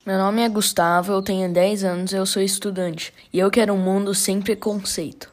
Meu nome é Gustavo, eu tenho 10 anos e eu sou estudante. E eu quero um mundo sem preconceito.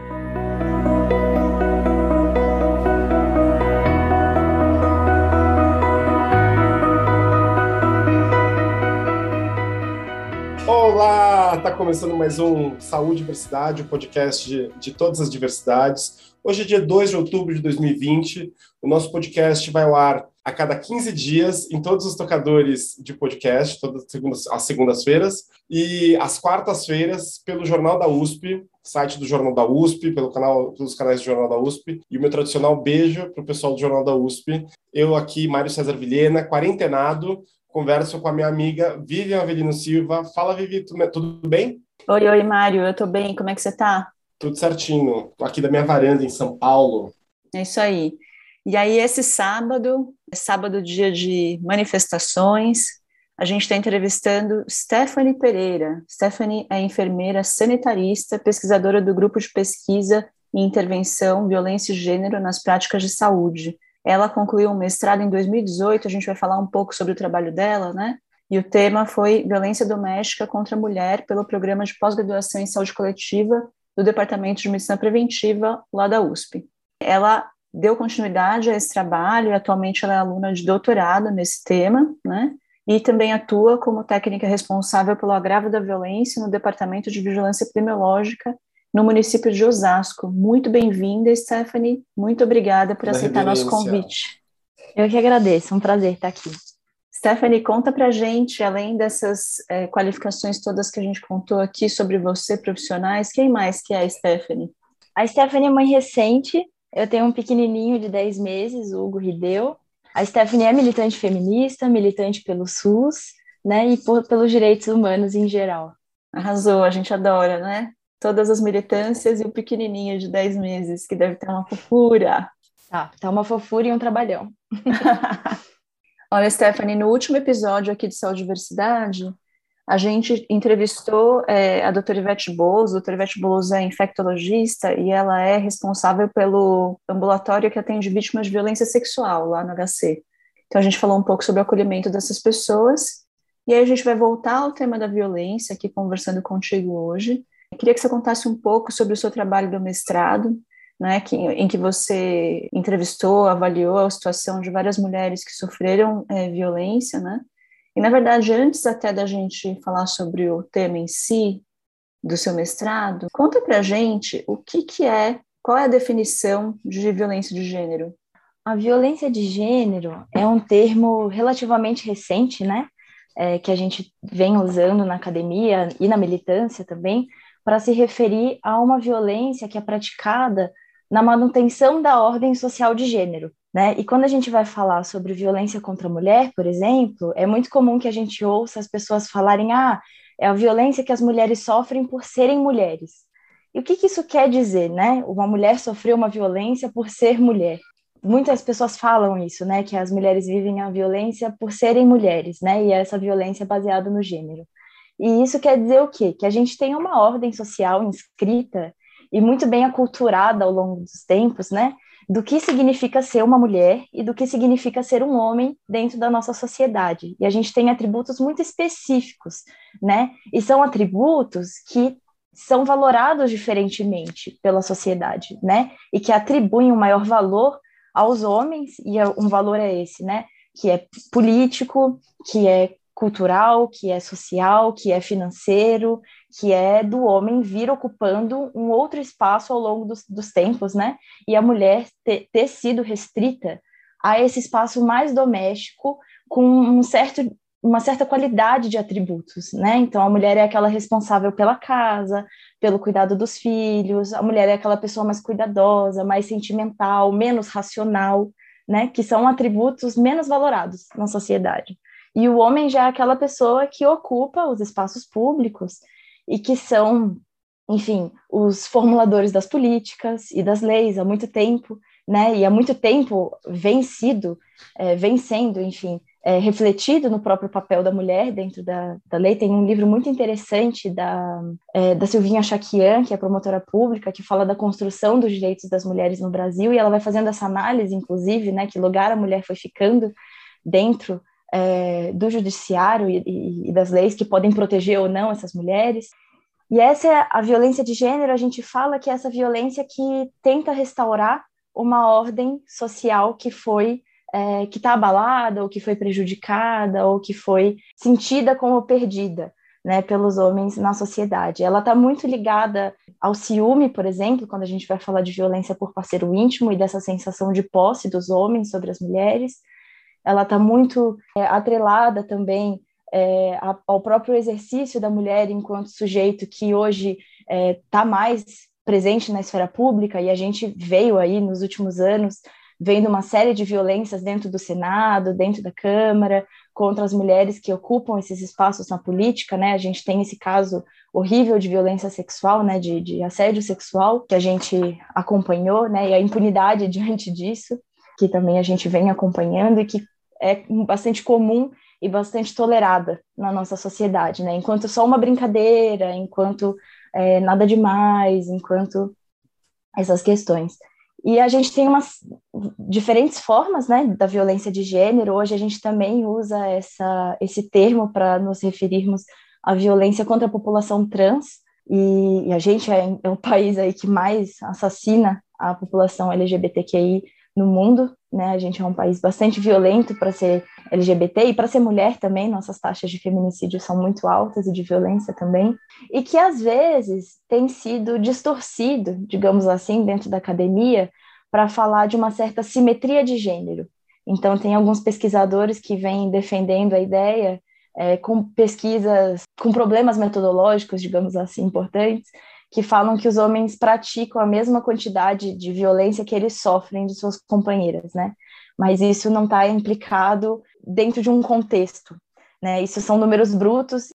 Olá! Tá começando mais um Saúde e Diversidade, o podcast de todas as diversidades. Hoje é dia 2 de outubro de 2020. O nosso podcast vai ao ar a cada 15 dias em todos os tocadores de podcast, todas as segundas-feiras, e às quartas-feiras pelo Jornal da USP, site do Jornal da USP, pelos canais do Jornal da USP, e o meu tradicional beijo para o pessoal do Jornal da USP. Eu aqui, Mário César Vilhena, quarentenado, converso com a minha amiga Vivian Avelino Silva. Fala, Vivi, tudo bem? Oi, Mário, eu tô bem, como é que você tá? Tudo certinho. Tô aqui da minha varanda em São Paulo. É isso aí. E aí, esse sábado, é sábado, dia de manifestações, a gente está entrevistando Stephanie Pereira. Stephanie é enfermeira sanitarista, pesquisadora do Grupo de Pesquisa e Intervenção Violência e Gênero nas Práticas de Saúde. Ela concluiu um mestrado em 2018, a gente vai falar um pouco sobre o trabalho dela, né? E o tema foi Violência Doméstica contra a Mulher pelo Programa de Pós-Graduação em Saúde Coletiva do Departamento de Medicina Preventiva lá da USP. Ela deu continuidade a esse trabalho e atualmente ela é aluna de doutorado nesse tema, né? E também atua como técnica responsável pelo agravo da violência no Departamento de Vigilância Epidemiológica no município de Osasco. Muito bem-vinda, Stephanie. Muito obrigada por Da aceitar nosso reverência. convite. Eu que agradeço, é um prazer estar aqui. Stephanie, conta pra gente, além dessas qualificações todas que a gente contou aqui sobre você, profissionais, quem mais que é a Stephanie? A Stephanie é mãe recente, eu tenho um pequenininho de 10 meses, o Hugo Rideu. A Stephanie é militante feminista, militante pelo SUS, né, e pelos direitos humanos em geral. Arrasou, a gente adora, né? Todas as militâncias e o pequenininho de 10 meses, que deve ter uma fofura. Tá uma fofura e um trabalhão. Olha, Stephanie, no último episódio aqui de Saúde e Diversidade, a gente entrevistou a doutora Ivete Boulos. A doutora Ivete Boulos é infectologista e ela é responsável pelo ambulatório que atende vítimas de violência sexual lá no HC. Então a gente falou um pouco sobre o acolhimento dessas pessoas e aí a gente vai voltar ao tema da violência aqui conversando contigo hoje. Eu queria que você contasse um pouco sobre o seu trabalho do mestrado, né, em que você entrevistou, avaliou a situação de várias mulheres que sofreram violência, né? E, na verdade, antes até da gente falar sobre o tema em si, do seu mestrado, conta pra gente qual é a definição de violência de gênero? A violência de gênero é um termo relativamente recente, né, que a gente vem usando na academia e na militância também, para se referir a uma violência que é praticada na manutenção da ordem social de gênero, né? E quando a gente vai falar sobre violência contra a mulher, por exemplo, é muito comum que a gente ouça as pessoas falarem, é a violência que as mulheres sofrem por serem mulheres. E o que isso quer dizer, né? Uma mulher sofreu uma violência por ser mulher. Muitas pessoas falam isso, né? Que as mulheres vivem a violência por serem mulheres, né? E essa violência é baseada no gênero. E isso quer dizer o quê? Que a gente tem uma ordem social inscrita e muito bem aculturada ao longo dos tempos, né, do que significa ser uma mulher e do que significa ser um homem dentro da nossa sociedade. E a gente tem atributos muito específicos, né, e são atributos que são valorados diferentemente pela sociedade, né, e que atribuem um maior valor aos homens, e um valor é esse, né, que é político, que é cultural, que é social, que é financeiro, que é do homem vir ocupando um outro espaço ao longo dos tempos, né? E a mulher ter sido restrita a esse espaço mais doméstico com uma certa qualidade de atributos, né? Então, a mulher é aquela responsável pela casa, pelo cuidado dos filhos, a mulher é aquela pessoa mais cuidadosa, mais sentimental, menos racional, né? Que são atributos menos valorados na sociedade. E o homem já é aquela pessoa que ocupa os espaços públicos e que são, enfim, os formuladores das políticas e das leis há muito tempo, né? E há muito tempo vem sendo, enfim, refletido no próprio papel da mulher dentro da lei. Tem um livro muito interessante da Silvinha Chaquian, que é promotora pública, que fala da construção dos direitos das mulheres no Brasil, e ela vai fazendo essa análise, inclusive, né, que lugar a mulher foi ficando dentro do judiciário e das leis que podem proteger ou não essas mulheres. E essa é a violência de gênero. A gente fala que é essa violência que tenta restaurar uma ordem social que foi que está abalada, ou que foi prejudicada, ou que foi sentida como perdida, né, pelos homens na sociedade. Ela está muito ligada ao ciúme, por exemplo, quando a gente vai falar de violência por parceiro íntimo e dessa sensação de posse dos homens sobre as mulheres. Ela está muito atrelada também ao próprio exercício da mulher enquanto sujeito que hoje está mais presente na esfera pública, e a gente veio aí nos últimos anos vendo uma série de violências dentro do Senado, dentro da Câmara, contra as mulheres que ocupam esses espaços na política, né? A gente tem esse caso horrível de violência sexual, né? De assédio sexual, que a gente acompanhou, né? E a impunidade diante disso, que também a gente vem acompanhando e que é bastante comum e bastante tolerada na nossa sociedade, né? Enquanto só uma brincadeira, enquanto nada demais, enquanto essas questões. E a gente tem umas diferentes formas, né, da violência de gênero. Hoje a gente também usa esse termo para nos referirmos à violência contra a população trans, e a gente é o país aí que mais assassina a população LGBTQI no mundo, né? A gente é um país bastante violento para ser LGBT e para ser mulher também. Nossas taxas de feminicídio são muito altas e de violência também, e que às vezes tem sido distorcido, digamos assim, dentro da academia, para falar de uma certa simetria de gênero. Então tem alguns pesquisadores que vêm defendendo a ideia com pesquisas, com problemas metodológicos, digamos assim, importantes, que falam que os homens praticam a mesma quantidade de violência que eles sofrem de suas companheiras, né? Mas isso não está implicado dentro de um contexto, né? Isso são números brutos.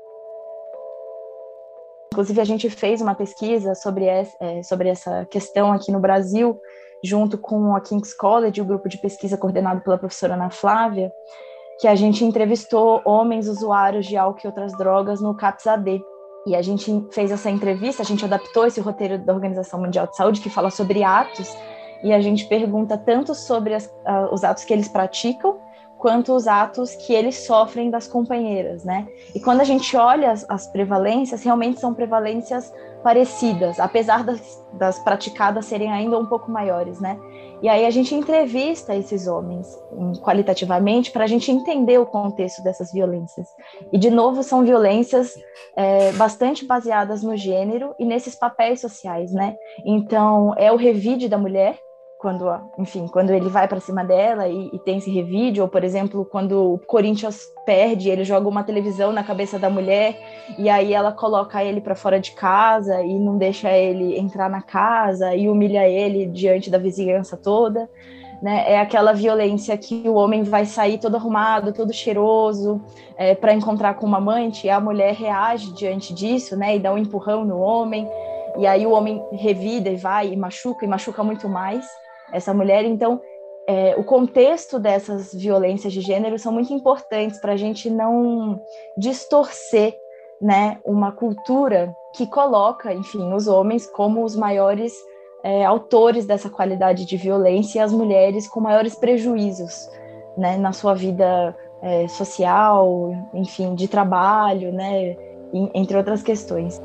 Inclusive, a gente fez uma pesquisa sobre essa questão aqui no Brasil, junto com a King's College, o grupo de pesquisa coordenado pela professora Ana Flávia, que a gente entrevistou homens usuários de álcool e outras drogas no CAPS-AD. E a gente fez essa entrevista, a gente adaptou esse roteiro da Organização Mundial de Saúde, que fala sobre atos, e a gente pergunta tanto sobre os atos que eles praticam, quanto os atos que eles sofrem das companheiras, né? E quando a gente olha as prevalências, realmente são prevalências parecidas, apesar das praticadas serem ainda um pouco maiores, né? E aí a gente entrevista esses homens qualitativamente para a gente entender o contexto dessas violências. E, de novo, são violências bastante baseadas no gênero e nesses papéis sociais, né? Então, é o revide da mulher, quando ele vai para cima dela e tem esse revide, ou, por exemplo, quando o Corinthians perde, ele joga uma televisão na cabeça da mulher e aí ela coloca ele para fora de casa e não deixa ele entrar na casa e humilha ele diante da vizinhança toda, né? É aquela violência que o homem vai sair todo arrumado, todo cheiroso, para encontrar com uma amante, e a mulher reage diante disso, né? E dá um empurrão no homem, e aí o homem revida e vai e machuca muito mais essa mulher. Então, o contexto dessas violências de gênero são muito importantes para a gente não distorcer, né, uma cultura que coloca, enfim, os homens como os maiores autores dessa qualidade de violência, e as mulheres com maiores prejuízos, né, na sua vida social, enfim, de trabalho, né, entre outras questões.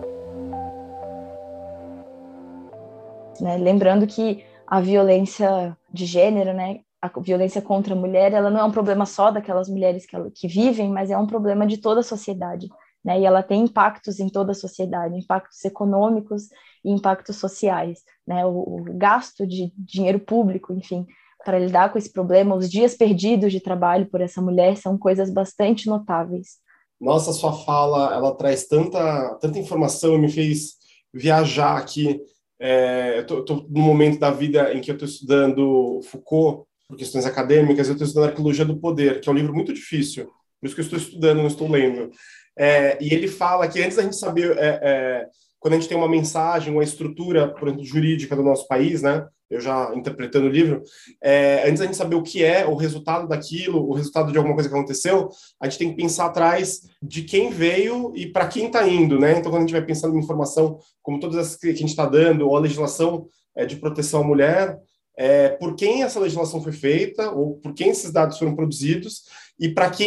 Né? Lembrando que a violência de gênero, né, a violência contra a mulher, ela não é um problema só daquelas mulheres que vivem, mas é um problema de toda a sociedade, né? E ela tem impactos em toda a sociedade, impactos econômicos e impactos sociais, né? O gasto de dinheiro público, enfim, para lidar com esse problema, os dias perdidos de trabalho por essa mulher são coisas bastante notáveis. Nossa, sua fala, ela traz tanta informação e me fez viajar aqui. Eu estou no momento da vida em que eu estou estudando Foucault, por questões acadêmicas. Eu estou estudando Arqueologia do Poder, que é um livro muito difícil, por isso que eu estou estudando, não estou lendo. E ele fala que antes da gente saber, quando a gente tem uma mensagem, uma estrutura, por exemplo, jurídica do nosso país, né? Eu já interpretando o livro, antes da gente saber o que é o resultado daquilo, o resultado de alguma coisa que aconteceu, a gente tem que pensar atrás de quem veio e para quem está indo, né? Então, quando a gente vai pensando em informação, como todas as que a gente está dando, ou a legislação de proteção à mulher, por quem essa legislação foi feita, ou por quem esses dados foram produzidos, e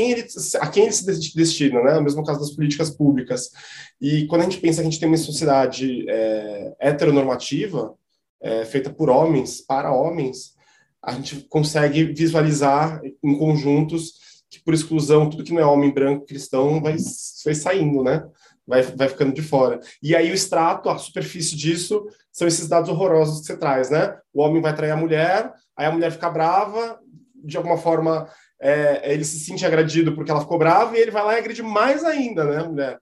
a quem ele se destina, né? O mesmo caso das políticas públicas. E quando a gente pensa que a gente tem uma sociedade heteronormativa, feita por homens, para homens, a gente consegue visualizar em conjuntos que, por exclusão, tudo que não é homem branco cristão vai saindo, né? Vai ficando de fora. E aí o extrato, a superfície disso, são esses dados horrorosos que você traz, né? O homem vai trair a mulher, aí a mulher fica brava, de alguma forma ele se sente agredido porque ela ficou brava, e ele vai lá e agride mais ainda, né, a mulher?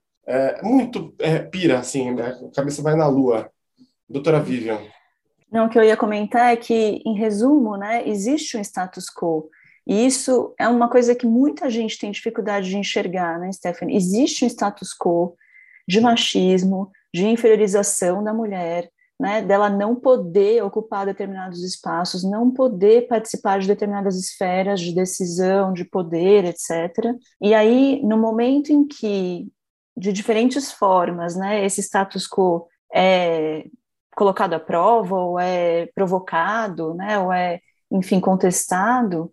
Muito pira, assim, né? A cabeça vai na lua. Doutora Vivian. Não, o que eu ia comentar é que, em resumo, né, existe um status quo. E isso é uma coisa que muita gente tem dificuldade de enxergar, né, Stephanie? Existe um status quo de machismo, de inferiorização da mulher, né, dela não poder ocupar determinados espaços, não poder participar de determinadas esferas de decisão, de poder, etc. E aí, no momento em que, de diferentes formas, né, esse status quo é colocado à prova, ou é provocado, né, ou enfim, contestado,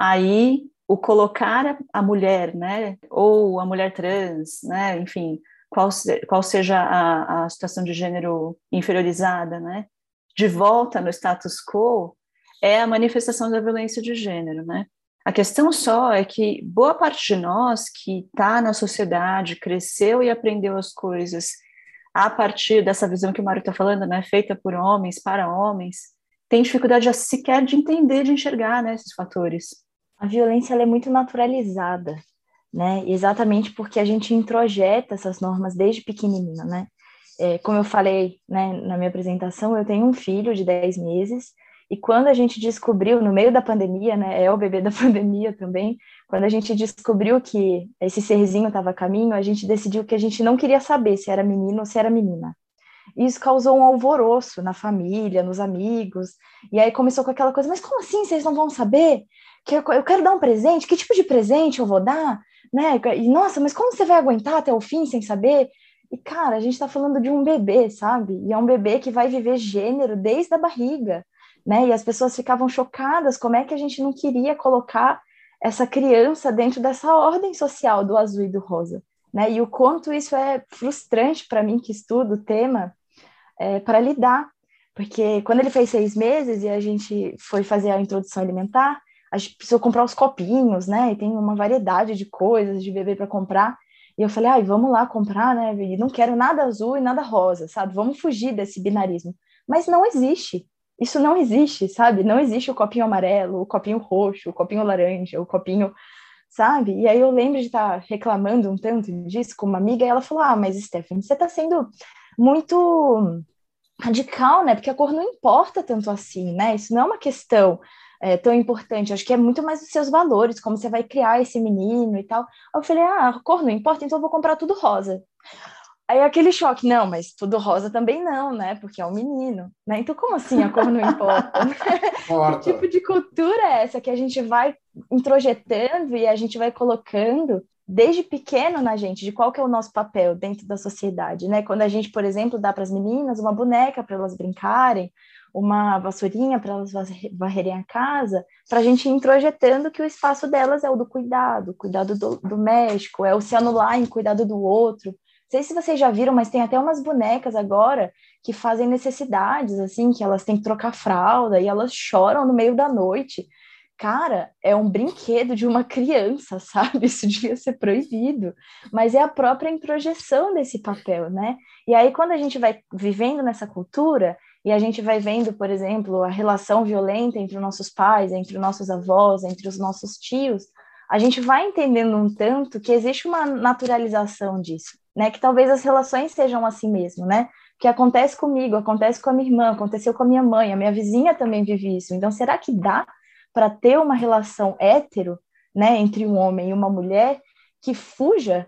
aí o colocar a mulher, né, ou a mulher trans, né, enfim, qual seja a situação de gênero inferiorizada, né, de volta no status quo, é a manifestação da violência de gênero, né. A questão só é que boa parte de nós que está na sociedade, cresceu e aprendeu as coisas a partir dessa visão que o Mário está falando, né, feita por homens, para homens, tem dificuldade sequer de entender, de enxergar, né, esses fatores. A violência ela é muito naturalizada, né, exatamente porque a gente introjeta essas normas desde pequenininho, né. Como eu falei, né, na minha apresentação, eu tenho um filho de 10 meses, e quando a gente descobriu, no meio da pandemia, né, é o bebê da pandemia também, quando a gente descobriu que esse serzinho estava a caminho, a gente decidiu que a gente não queria saber se era menino ou se era menina. Isso causou um alvoroço na família, nos amigos, e aí começou com aquela coisa, mas como assim vocês não vão saber? Que eu quero dar um presente, que tipo de presente eu vou dar? Né? E, nossa, mas como você vai aguentar até o fim sem saber? E, cara, a gente está falando de um bebê, sabe? E é um bebê que vai viver gênero desde a barriga, né? E as pessoas ficavam chocadas, como é que a gente não queria colocar essa criança dentro dessa ordem social do azul e do rosa, né? E o quanto isso é frustrante para mim, que estudo o tema, para lidar, porque quando ele fez 6 meses e a gente foi fazer a introdução alimentar, a gente precisou comprar os copinhos, né? E tem uma variedade de coisas de bebê para comprar. E eu falei, vamos lá comprar, né? E não quero nada azul e nada rosa, sabe? Vamos fugir desse binarismo. Mas não existe. Isso não existe, sabe? Não existe o copinho amarelo, o copinho roxo, o copinho laranja, o copinho, sabe? E aí eu lembro de estar reclamando um tanto disso com uma amiga, e ela falou, mas Stephanie, você está sendo muito radical, né? Porque a cor não importa tanto assim, né? Isso não é uma questão tão importante. Acho que é muito mais dos seus valores, como você vai criar esse menino e tal. Aí eu falei, a cor não importa, então eu vou comprar tudo rosa. Aí aquele choque, não, mas tudo rosa também não, né? Porque é um menino, né? Então como assim a cor não importa? Que tipo de cultura é essa que a gente vai introjetando e a gente vai colocando desde pequeno na gente, de qual que é o nosso papel dentro da sociedade, né? Quando a gente, por exemplo, dá para as meninas uma boneca para elas brincarem, uma vassourinha para elas varrerem a casa, para a gente ir introjetando que o espaço delas é o do cuidado doméstico, é o se anular em cuidado do outro. Não sei se vocês já viram, mas tem até umas bonecas agora que fazem necessidades, assim, que elas têm que trocar fralda e elas choram no meio da noite. Cara, é um brinquedo de uma criança, sabe? Isso devia ser proibido. Mas é a própria introjeção desse papel, né? E aí, quando a gente vai vivendo nessa cultura, e a gente vai vendo, por exemplo, a relação violenta entre os nossos pais, entre os nossos avós, entre os nossos tios, a gente vai entendendo um tanto que existe uma naturalização disso, né? Que talvez as relações sejam assim mesmo, né? Que acontece comigo, acontece com a minha irmã, aconteceu com a minha mãe, a minha vizinha também vive isso. Então, será que dá para ter uma relação hétero, né, entre um homem e uma mulher que fuja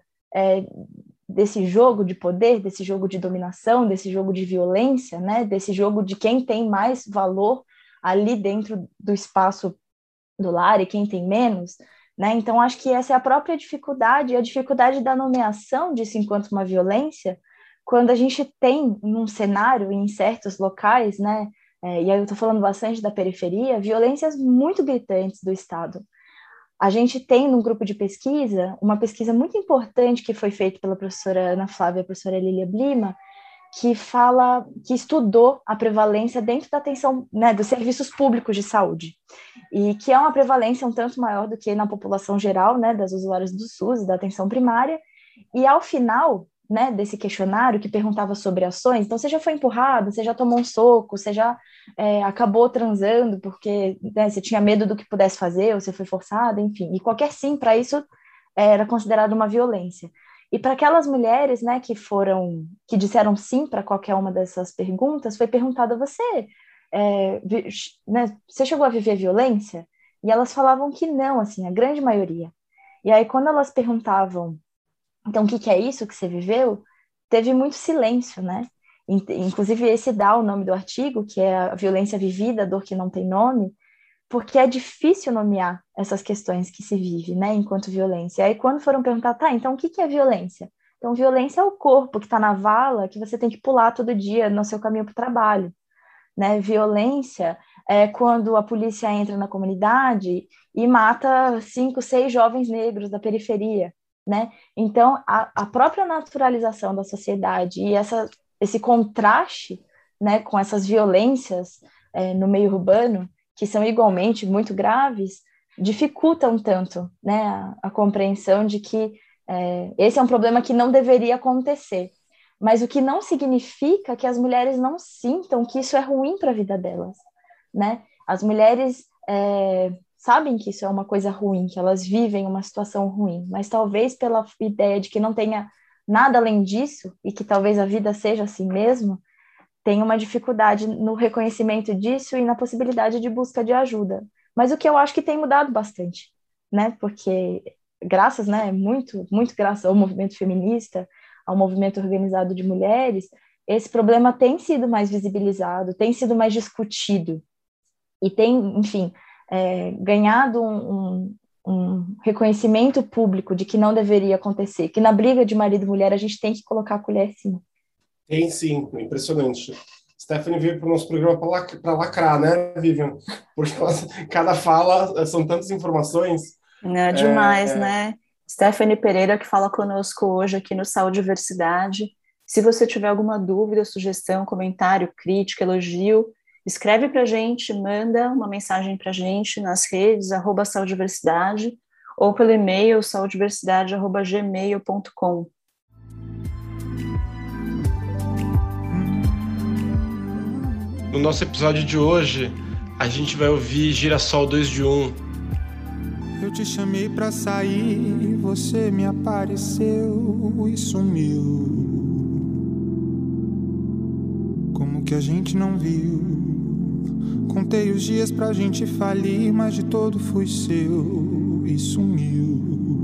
desse jogo de poder, desse jogo de dominação, desse jogo de violência, né, desse jogo de quem tem mais valor ali dentro do espaço do lar e quem tem menos, né? Então, acho que essa é a própria dificuldade, a dificuldade da nomeação disso enquanto uma violência, quando a gente tem num cenário, em certos locais, né, e aí eu estou falando bastante da periferia, violências muito gritantes do Estado. A gente tem no grupo de pesquisa, uma pesquisa muito importante que foi feita pela professora Ana Flávia e a professora Lília Blima, que estudou a prevalência dentro da atenção, né, dos serviços públicos de saúde, e que é uma prevalência um tanto maior do que na população geral, né, das usuárias do SUS, da atenção primária, e ao final, né, desse questionário que perguntava sobre ações, então você já foi empurrado, você já tomou um soco, você já acabou transando porque, né, você tinha medo do que pudesse fazer, ou você foi forçada, enfim, e qualquer sim para isso era considerado uma violência. E para aquelas mulheres, né, que disseram sim para qualquer uma dessas perguntas, foi perguntado a você, né, você chegou a viver violência? E elas falavam que não, assim, a grande maioria. E aí, quando elas perguntavam, então, o que é isso que você viveu? Teve muito silêncio, né? Inclusive, esse dá o nome do artigo, que é a violência vivida, a dor que não tem nome, porque é difícil nomear essas questões que se vive, né, enquanto violência. Aí, quando foram perguntar, tá, então o que é violência? Então, violência é o corpo que está na vala, que você tem que pular todo dia no seu caminho para o trabalho, né? Violência é quando a polícia entra na comunidade e mata 5, 6 jovens negros da periferia, né? Então, a própria naturalização da sociedade e esse contraste, né, com essas violências no meio urbano, que são igualmente muito graves, dificulta um tanto, né, a compreensão de que esse é um problema que não deveria acontecer. Mas o que não significa que as mulheres não sintam que isso é ruim para a vida delas, né? As mulheres sabem que isso é uma coisa ruim, que elas vivem uma situação ruim, mas talvez pela ideia de que não tenha nada além disso, e que talvez a vida seja assim mesmo, tem uma dificuldade no reconhecimento disso e na possibilidade de busca de ajuda. Mas o que eu acho que tem mudado bastante, né? Porque graças, né, muito graças ao movimento feminista, ao movimento organizado de mulheres, esse problema tem sido mais visibilizado, tem sido mais discutido e tem, enfim, ganhado um reconhecimento público de que não deveria acontecer, que na briga de marido e mulher a gente tem que colocar a colher em cima. Tem sim, impressionante. Stephanie veio para o nosso programa para lacrar, né, Vivian? Porque cada fala são tantas informações. É demais, né? Stephanie Pereira, que fala conosco hoje aqui no Saúde e Diversidade. Se você tiver alguma dúvida, sugestão, comentário, crítica, elogio, escreve para a gente, manda uma mensagem para a gente nas redes, @saudiversidade, ou pelo e-mail saudiversidade@gmail.com. No nosso episódio de hoje, a gente vai ouvir Girassol 2 de 1. Eu te chamei pra sair, você me apareceu e sumiu. Como que a gente não viu? Contei os dias pra gente falir, mas de todo fui seu e sumiu.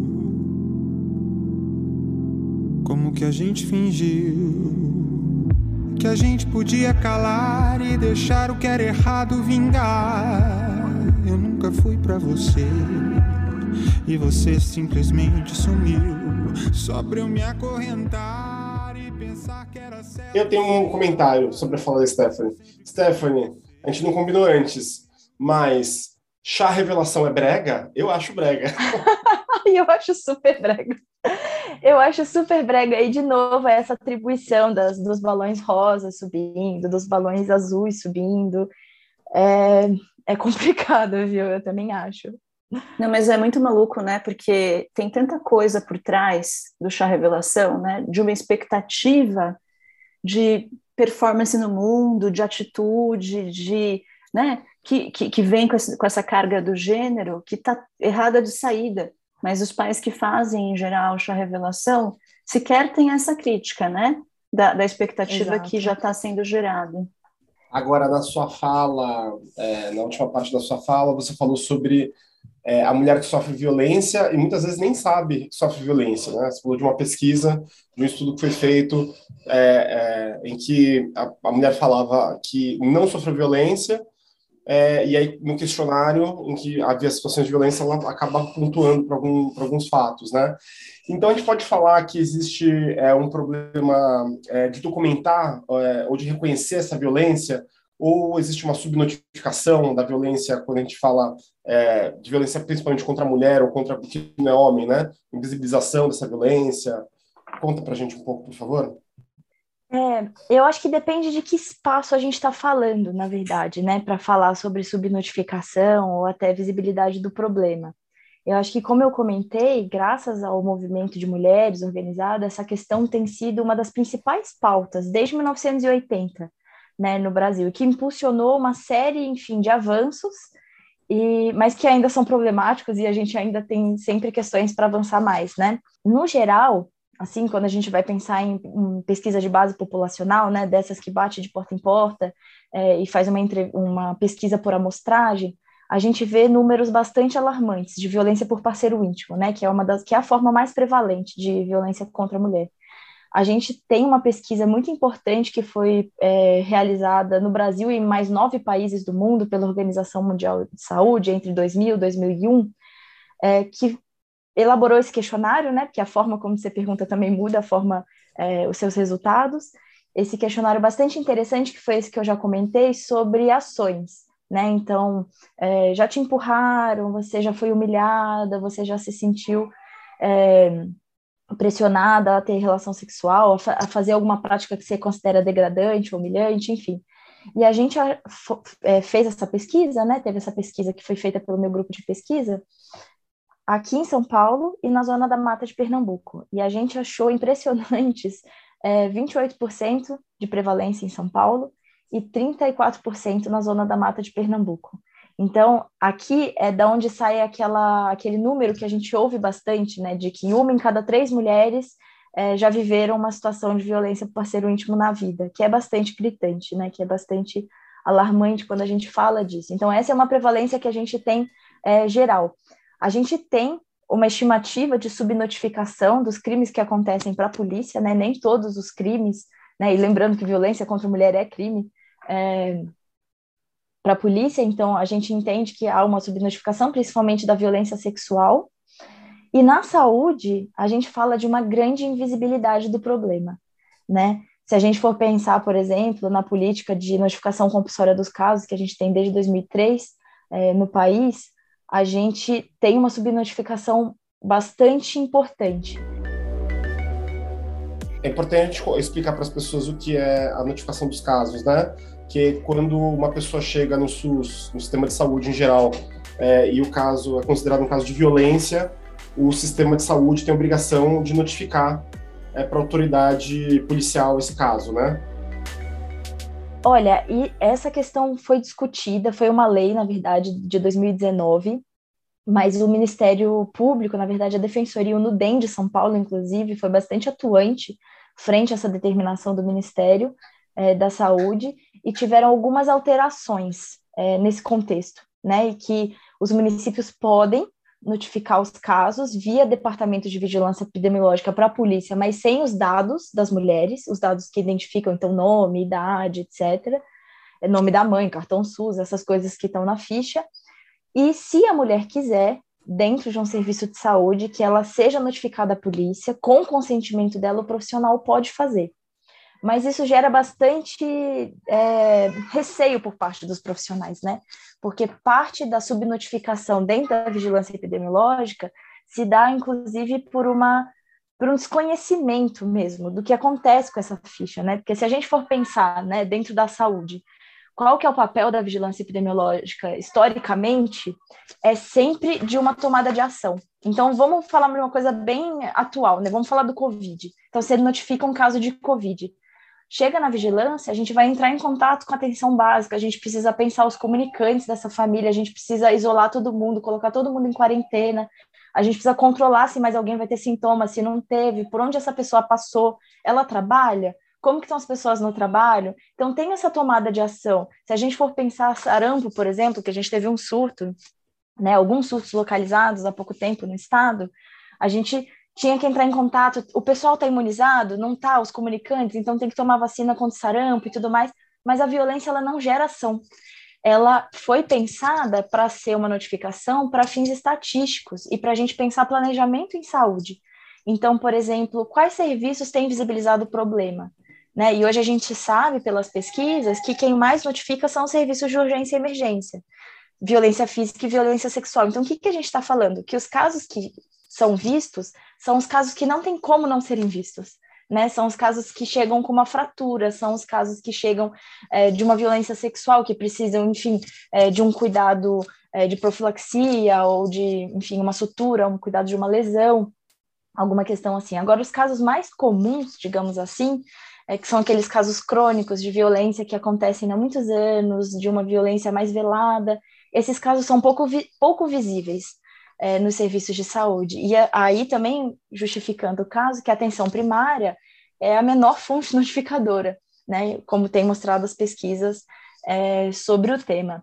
Como que a gente fingiu que a gente podia calar e deixar o que era errado vingar. Eu nunca fui pra você e você simplesmente sumiu, só pra eu me acorrentar e pensar que era certo. Eu tenho um comentário sobre a fala da Stephanie. Stephanie, a gente não combinou antes, mas chá revelação é brega? Eu acho brega. Eu acho super brega. Eu acho super brega. E, de novo, essa atribuição dos balões rosas subindo, dos balões azuis subindo. É complicado, viu? Eu também acho. Não, mas é muito maluco, né? Porque tem tanta coisa por trás do chá revelação, né? De uma expectativa de performance no mundo, de atitude, né? Que vem com essa carga do gênero, que está errada de saída. Mas os pais que fazem, em geral, o chá revelação, sequer tem essa crítica, né? Da expectativa. Exato. Que já está sendo gerada. Agora, na sua fala, na última parte da sua fala, você falou sobre a mulher que sofre violência e muitas vezes nem sabe que sofre violência, né? Você falou de uma pesquisa, de um estudo que foi feito em que a mulher falava que não sofreu violência, e aí no questionário em que havia situações de violência, ela acabava pontuando para alguns fatos, né? Então a gente pode falar que existe um problema de documentar ou de reconhecer essa violência ou existe uma subnotificação da violência quando a gente fala de violência principalmente contra a mulher ou contra quem não é homem, né? Invisibilização dessa violência. Conta pra gente um pouco, por favor. Eu acho que depende de que espaço a gente está falando, na verdade, né? Para falar sobre subnotificação ou até visibilidade do problema. Eu acho que, como eu comentei, graças ao movimento de mulheres organizado, essa questão tem sido uma das principais pautas desde 1980, né, no Brasil, que impulsionou uma série, enfim, de avanços, mas que ainda são problemáticos e a gente ainda tem sempre questões para avançar mais, né? No geral, assim, quando a gente vai pensar em pesquisa de base populacional, né, dessas que bate de porta em porta e faz uma pesquisa por amostragem, a gente vê números bastante alarmantes de violência por parceiro íntimo, né, que é a forma mais prevalente de violência contra a mulher. A gente tem uma pesquisa muito importante que foi realizada no Brasil e em mais 9 países do mundo pela Organização Mundial de Saúde entre 2000 e 2001, que elaborou esse questionário, né, porque a forma como você pergunta também muda os seus resultados. Esse questionário bastante interessante, que foi esse que eu já comentei, sobre ações, né? Então, já te empurraram, você já foi humilhada, você já se sentiu pressionada a ter relação sexual, a fazer alguma prática que você considera degradante, humilhante, enfim. E a gente fez essa pesquisa, né? Teve essa pesquisa que foi feita pelo meu grupo de pesquisa, aqui em São Paulo e na zona da Mata de Pernambuco. E a gente achou impressionantes 28% de prevalência em São Paulo e 34% na zona da Mata de Pernambuco. Então, aqui é da onde sai aquele número que a gente ouve bastante, né, de que 1 em cada 3 mulheres já viveram uma situação de violência por parceiro íntimo na vida, que é bastante gritante, né, que é bastante alarmante quando a gente fala disso. Então, essa é uma prevalência que a gente tem geral. A gente tem uma estimativa de subnotificação dos crimes que acontecem para a polícia, né? Nem todos os crimes, né? E lembrando que violência contra a mulher é crime para a polícia, então a gente entende que há uma subnotificação, principalmente da violência sexual. E na saúde, a gente fala de uma grande invisibilidade do problema, né? Se a gente for pensar, por exemplo, na política de notificação compulsória dos casos, que a gente tem desde 2003 no país, a gente tem uma subnotificação bastante importante. É importante explicar para as pessoas o que é a notificação dos casos, né? Que quando uma pessoa chega no SUS, no sistema de saúde em geral, e o caso é considerado um caso de violência, o sistema de saúde tem a obrigação de notificar para a autoridade policial esse caso, né? Olha, e essa questão foi discutida, foi uma lei, na verdade, de 2019, mas o Ministério Público, na verdade, a Defensoria, o Nudem de São Paulo, inclusive, foi bastante atuante frente a essa determinação do Ministério da Saúde, e tiveram algumas alterações nesse contexto, né, e que os municípios podem notificar os casos via Departamento de Vigilância Epidemiológica para a polícia, mas sem os dados das mulheres, os dados que identificam, então, nome, idade, etc., nome da mãe, cartão SUS, essas coisas que estão na ficha. E se a mulher quiser, dentro de um serviço de saúde, que ela seja notificada à polícia, com o consentimento dela, o profissional pode fazer. Mas isso gera bastante receio por parte dos profissionais, né? Porque parte da subnotificação dentro da vigilância epidemiológica se dá, inclusive, por um desconhecimento mesmo do que acontece com essa ficha, né? Porque se a gente for pensar, né, dentro da saúde, qual que é o papel da vigilância epidemiológica historicamente, é sempre de uma tomada de ação. Então, vamos falar de uma coisa bem atual, né? Vamos falar do Covid. Então, você notifica um caso de Covid. Chega na vigilância, a gente vai entrar em contato com a atenção básica, a gente precisa pensar os comunicantes dessa família, a gente precisa isolar todo mundo, colocar todo mundo em quarentena, a gente precisa controlar se mais alguém vai ter sintomas, se não teve, por onde essa pessoa passou, ela trabalha, como que estão as pessoas no trabalho. Então tem essa tomada de ação. Se a gente for pensar sarampo, por exemplo, que a gente teve um surto, né, alguns surtos localizados há pouco tempo no estado, a gente tinha que entrar em contato, o pessoal está imunizado? Não está, os comunicantes, então tem que tomar vacina contra sarampo e tudo mais, mas a violência ela não gera ação. Ela foi pensada para ser uma notificação para fins estatísticos e para a gente pensar planejamento em saúde. Então, por exemplo, quais serviços têm visibilizado o problema? né? E hoje a gente sabe pelas pesquisas que quem mais notifica são os serviços de urgência e emergência, violência física e violência sexual. Então, o que a gente está falando? Que os casos que são vistos são os casos que não tem como não serem vistos, né? São os casos que chegam com uma fratura, são os casos que chegam de uma violência sexual, que precisam, enfim, de um cuidado de profilaxia ou de, enfim, uma sutura, um cuidado de uma lesão, alguma questão assim. Agora, os casos mais comuns, digamos assim, que são aqueles casos crônicos de violência que acontecem há muitos anos, de uma violência mais velada, esses casos são pouco visíveis nos serviços de saúde. E aí também justificando o caso que a atenção primária é a menor fonte notificadora, né, como tem mostrado as pesquisas sobre o tema.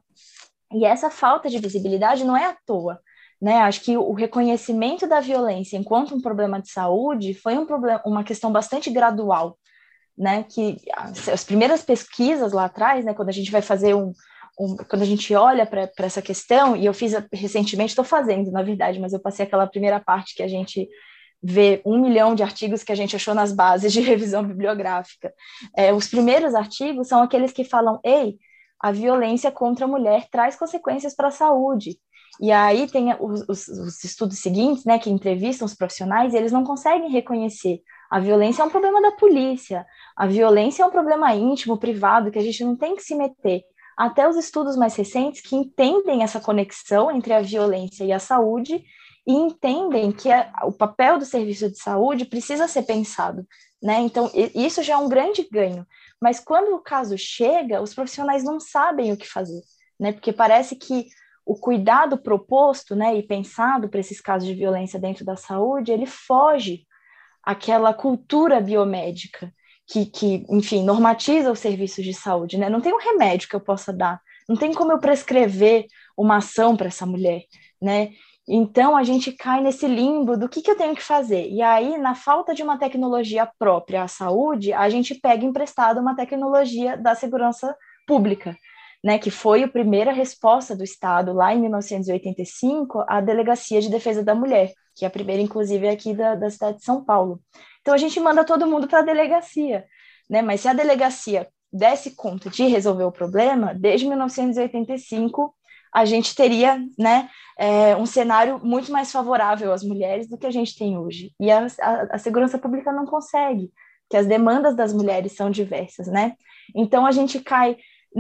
E essa falta de visibilidade não é à toa, né? Acho que o reconhecimento da violência enquanto um problema de saúde foi uma questão bastante gradual, né? Que as primeiras pesquisas lá atrás, né, quando a gente vai fazer quando a gente olha para essa questão, e eu fiz recentemente, estou fazendo, na verdade, mas eu passei aquela primeira parte que a gente vê 1 milhão de artigos que a gente achou nas bases de revisão bibliográfica. Os primeiros artigos são aqueles que falam, ei, a violência contra a mulher traz consequências para a saúde. E aí tem os estudos seguintes, né, que entrevistam os profissionais, e eles não conseguem reconhecer. A violência é um problema da polícia, a violência é um problema íntimo, privado, que a gente não tem que se meter. Até os estudos mais recentes que entendem essa conexão entre a violência e a saúde e entendem que o papel do serviço de saúde precisa ser pensado, né? Então, isso já é um grande ganho. Mas quando o caso chega, os profissionais não sabem o que fazer, né? Porque parece que o cuidado proposto, né, e pensado para esses casos de violência dentro da saúde, ele foge àquela cultura biomédica que, enfim, normatiza os serviços de saúde, né? Não tem um remédio que eu possa dar, não tem como eu prescrever uma ação para essa mulher, né? Então, a gente cai nesse limbo do que eu tenho que fazer. E aí, na falta de uma tecnologia própria à saúde, a gente pega emprestado uma tecnologia da segurança pública, né, que foi a primeira resposta do Estado, lá em 1985, à Delegacia de Defesa da Mulher, que é a primeira, inclusive, aqui da cidade de São Paulo. Então, a gente manda todo mundo para a delegacia, né? Mas se a delegacia desse conta de resolver o problema, desde 1985, a gente teria, né, um cenário muito mais favorável às mulheres do que a gente tem hoje. E a segurança pública não consegue, porque as demandas das mulheres são diversas, né? Então, a gente cai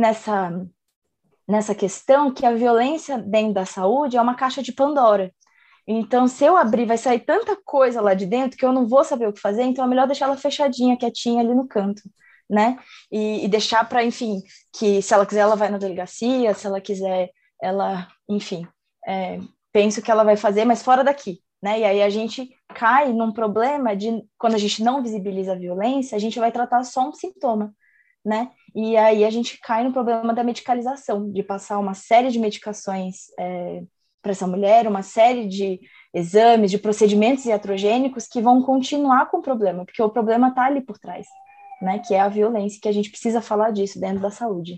nessa questão que a violência dentro da saúde é uma caixa de Pandora. Então, se eu abrir, vai sair tanta coisa lá de dentro que eu não vou saber o que fazer, então é melhor deixar ela fechadinha, quietinha ali no canto, né? E deixar para, enfim, que se ela quiser, ela vai na delegacia, se ela quiser, ela, enfim, penso que ela vai fazer, mas fora daqui, né? E aí a gente cai num problema de, quando a gente não visibiliza a violência, a gente vai tratar só um sintoma, né? E aí a gente cai no problema da medicalização, de passar uma série de medicações para essa mulher, uma série de exames, de procedimentos iatrogênicos que vão continuar com o problema, porque o problema está ali por trás, né? Que é a violência, que a gente precisa falar disso dentro da saúde.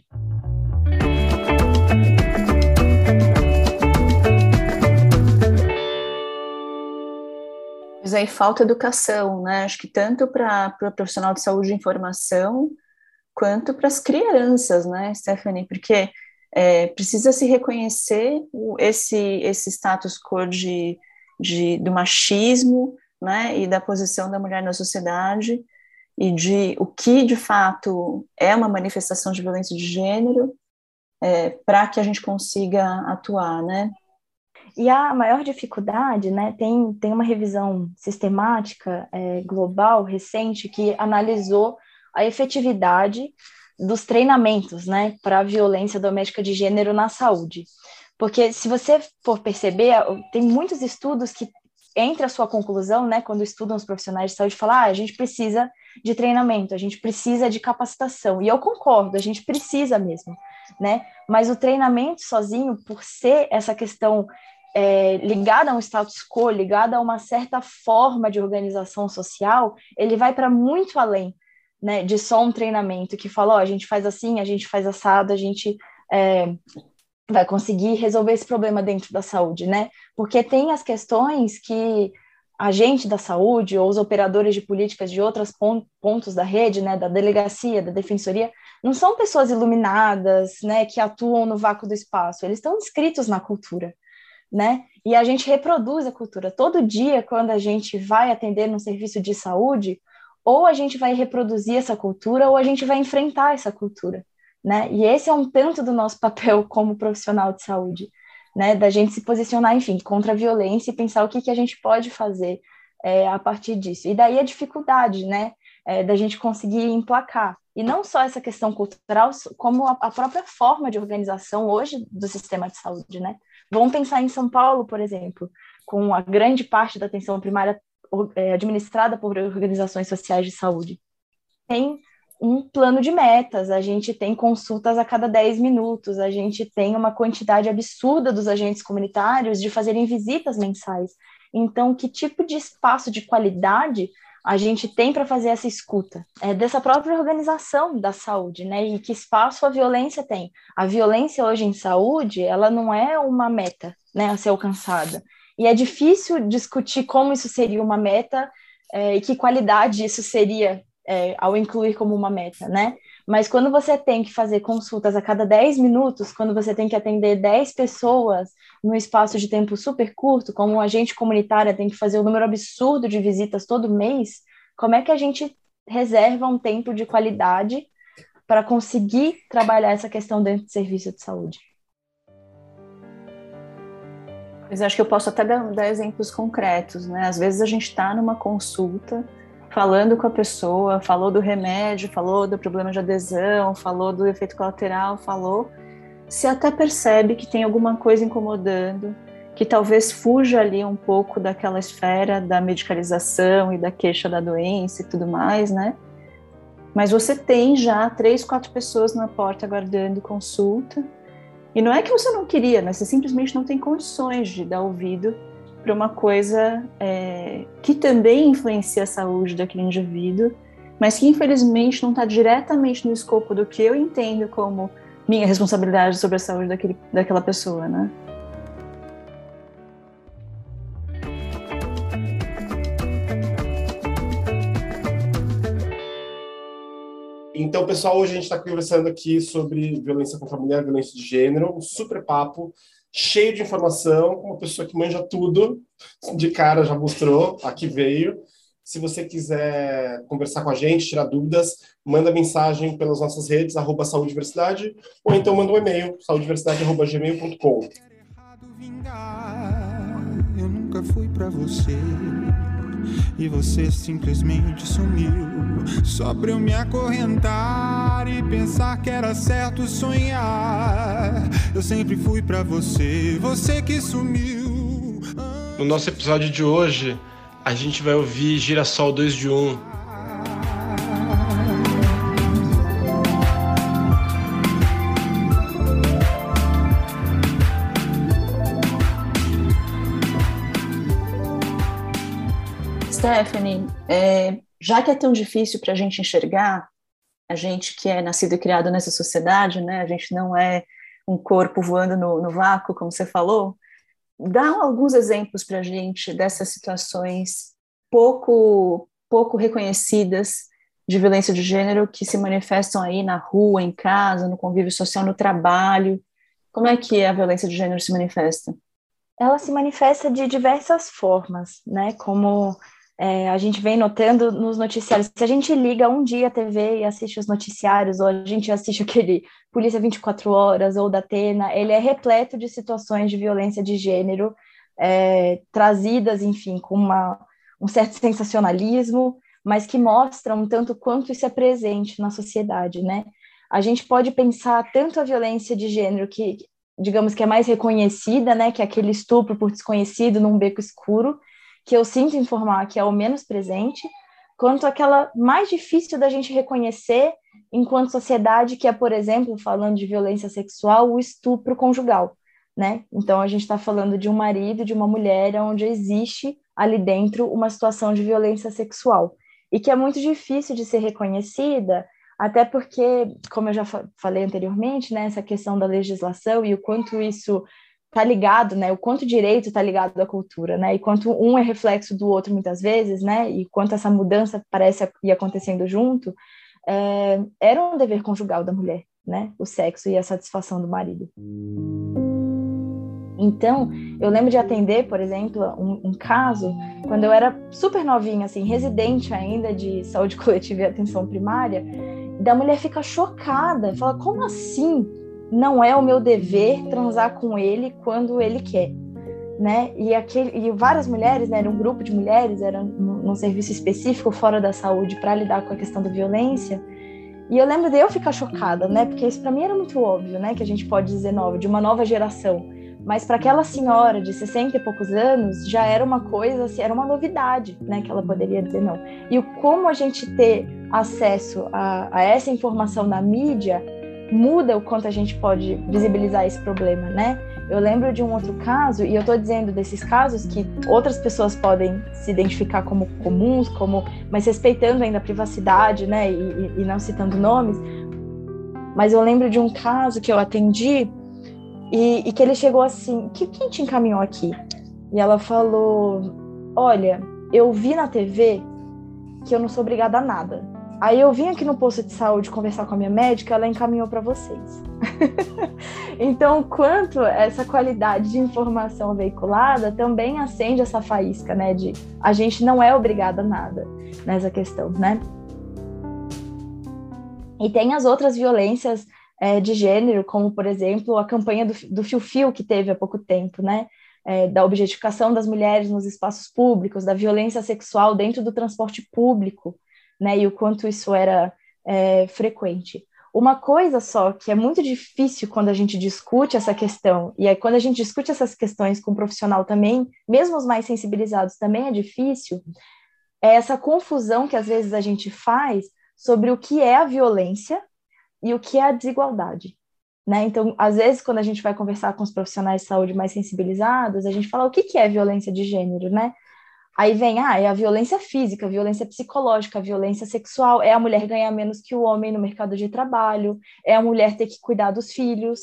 Mas aí falta educação, né? Acho que tanto para o profissional de saúde de informação, quanto para as crianças, né, Stephanie? Porque precisa se reconhecer esse status quo do machismo, né, e da posição da mulher na sociedade, e de o que, de fato, é uma manifestação de violência de gênero, para que a gente consiga atuar, né? E a maior dificuldade, né, tem uma revisão sistemática, global, recente, que analisou a efetividade dos treinamentos, né, para a violência doméstica de gênero na saúde. Porque se você for perceber, tem muitos estudos que, entre a sua conclusão, né, quando estudam os profissionais de saúde, falam, a gente precisa de treinamento, a gente precisa de capacitação. E eu concordo, a gente precisa mesmo, né? Mas o treinamento sozinho, por ser essa questão ligada a um status quo, ligada a uma certa forma de organização social, ele vai para muito além, né, de só um treinamento que fala, a gente faz assim, a gente faz assado, a gente vai conseguir resolver esse problema dentro da saúde, né? Porque tem as questões que agente da saúde ou os operadores de políticas de outros pontos da rede, né, da delegacia, da defensoria, não são pessoas iluminadas, né, que atuam no vácuo do espaço, eles estão inscritos na cultura, né, e a gente reproduz a cultura. Todo dia, quando a gente vai atender num serviço de saúde, ou a gente vai reproduzir essa cultura, ou a gente vai enfrentar essa cultura, né, e esse é um tanto do nosso papel como profissional de saúde, né, da gente se posicionar, enfim, contra a violência e pensar o que a gente pode fazer a partir disso. E daí a dificuldade, né, da gente conseguir emplacar. E não só essa questão cultural, como a própria forma de organização hoje do sistema de saúde, né? Vamos pensar em São Paulo, por exemplo, com a grande parte da atenção primária administrada por organizações sociais de saúde. Tem um plano de metas, a gente tem consultas a cada 10 minutos, a gente tem uma quantidade absurda dos agentes comunitários de fazerem visitas mensais. Então, que tipo de espaço de qualidade a gente tem para fazer essa escuta? É dessa própria organização da saúde, né? E que espaço a violência tem? A violência hoje em saúde, ela não é uma meta, né, a ser alcançada. E é difícil discutir como isso seria uma meta e que qualidade isso seria ao incluir como uma meta, né? Mas quando você tem que fazer consultas a cada 10 minutos, quando você tem que atender 10 pessoas num espaço de tempo super curto, como um agente comunitário tem que fazer um número absurdo de visitas todo mês, como é que a gente reserva um tempo de qualidade para conseguir trabalhar essa questão dentro do serviço de saúde? Mas acho que eu posso até dar exemplos concretos, né? Às vezes a gente está numa consulta falando com a pessoa, falou do remédio, falou do problema de adesão, falou do efeito colateral, se até percebe que tem alguma coisa incomodando, que talvez fuja ali um pouco daquela esfera da medicalização e da queixa da doença e tudo mais, né? Mas você tem já 3, 4 pessoas na porta aguardando consulta, e não é que você não queria, né? Você simplesmente não tem condições de dar ouvido para uma coisa que também influencia a saúde daquele indivíduo, mas que infelizmente não está diretamente no escopo do que eu entendo como minha responsabilidade sobre a saúde daquela pessoa, né? Então, pessoal, hoje a gente está conversando aqui sobre violência contra a mulher, violência de gênero, um super papo, cheio de informação, com uma pessoa que manja tudo, de cara já mostrou, aqui veio. Se você quiser conversar com a gente, tirar dúvidas, manda mensagem pelas nossas redes, @saudiversidade, ou então manda um e-mail, saudiversidade@gmail.com. Eu nunca fui pra você, e você simplesmente sumiu, só pra eu me acorrentar e pensar que era certo sonhar. Eu sempre fui pra você, você que sumiu. No nosso episódio de hoje, a gente vai ouvir Girassol 2 de 1. Stephanie, já que é tão difícil para a gente enxergar, a gente que é nascido e criado nessa sociedade, né, a gente não é um corpo voando no vácuo, como você falou, dá alguns exemplos para a gente dessas situações pouco reconhecidas de violência de gênero que se manifestam aí na rua, em casa, no convívio social, no trabalho. Como é que a violência de gênero se manifesta? Ela se manifesta de diversas formas, né, como a gente vem notando nos noticiários. Se a gente liga um dia a TV e assiste os noticiários, ou a gente assiste aquele Polícia 24 Horas ou da Atena, ele é repleto de situações de violência de gênero, trazidas, enfim, com um certo sensacionalismo, mas que mostram tanto quanto isso é presente na sociedade, né? A gente pode pensar tanto a violência de gênero que, digamos que é mais reconhecida, né, que é aquele estupro por desconhecido num beco escuro, que eu sinto informar que é o menos presente, quanto aquela mais difícil da gente reconhecer enquanto sociedade, que é, por exemplo, falando de violência sexual, o estupro conjugal, né? Então, a gente está falando de um marido, de uma mulher, onde existe ali dentro uma situação de violência sexual, e que é muito difícil de ser reconhecida, até porque, como eu já falei anteriormente, né, essa questão da legislação e o quanto isso tá ligado, né? O quanto o direito tá ligado à cultura, né? E quanto um é reflexo do outro muitas vezes, né? E quanto essa mudança parece ir acontecendo junto, era um dever conjugal da mulher, né? O sexo e a satisfação do marido. Então, eu lembro de atender, por exemplo, um caso, quando eu era super novinha, assim, residente ainda de saúde coletiva e atenção primária, da mulher fica chocada, fala, como assim não é o meu dever transar com ele quando ele quer? Né? E várias mulheres, né, era um grupo de mulheres, era num serviço específico fora da saúde para lidar com a questão da violência, e eu lembro de eu ficar chocada, né, porque isso para mim era muito óbvio, né, que a gente pode dizer de uma nova geração, mas para aquela senhora de 60 e poucos anos já era uma coisa, assim, era uma novidade, né, que ela poderia dizer não. E como a gente ter acesso a essa informação na mídia muda o quanto a gente pode visibilizar esse problema, né? Eu lembro de um outro caso, e eu estou dizendo desses casos que outras pessoas podem se identificar como comuns, mas respeitando ainda a privacidade, né, e não citando nomes, mas eu lembro de um caso que eu atendi e que ele chegou assim, quem te encaminhou aqui? E ela falou, olha, eu vi na TV que eu não sou obrigada a nada. Aí eu vim aqui no posto de saúde conversar com a minha médica, ela encaminhou para vocês. Então, quanto essa qualidade de informação veiculada também acende essa faísca, né, de a gente não é obrigada a nada nessa questão, né? E tem as outras violências de gênero, como, por exemplo, a campanha do Fio-Fio que teve há pouco tempo, né? Da objetificação das mulheres nos espaços públicos, da violência sexual dentro do transporte público, né, e o quanto isso era frequente. Uma coisa só que é muito difícil quando a gente discute essa questão, e aí quando a gente discute essas questões com um profissional também, mesmo os mais sensibilizados também é difícil, é essa confusão que às vezes a gente faz sobre o que é a violência e o que é a desigualdade. Né? Então, às vezes, quando a gente vai conversar com os profissionais de saúde mais sensibilizados, a gente fala o que é violência de gênero, né? Aí vem, é a violência física, a violência psicológica, a violência sexual, é a mulher ganhar menos que o homem no mercado de trabalho, é a mulher ter que cuidar dos filhos,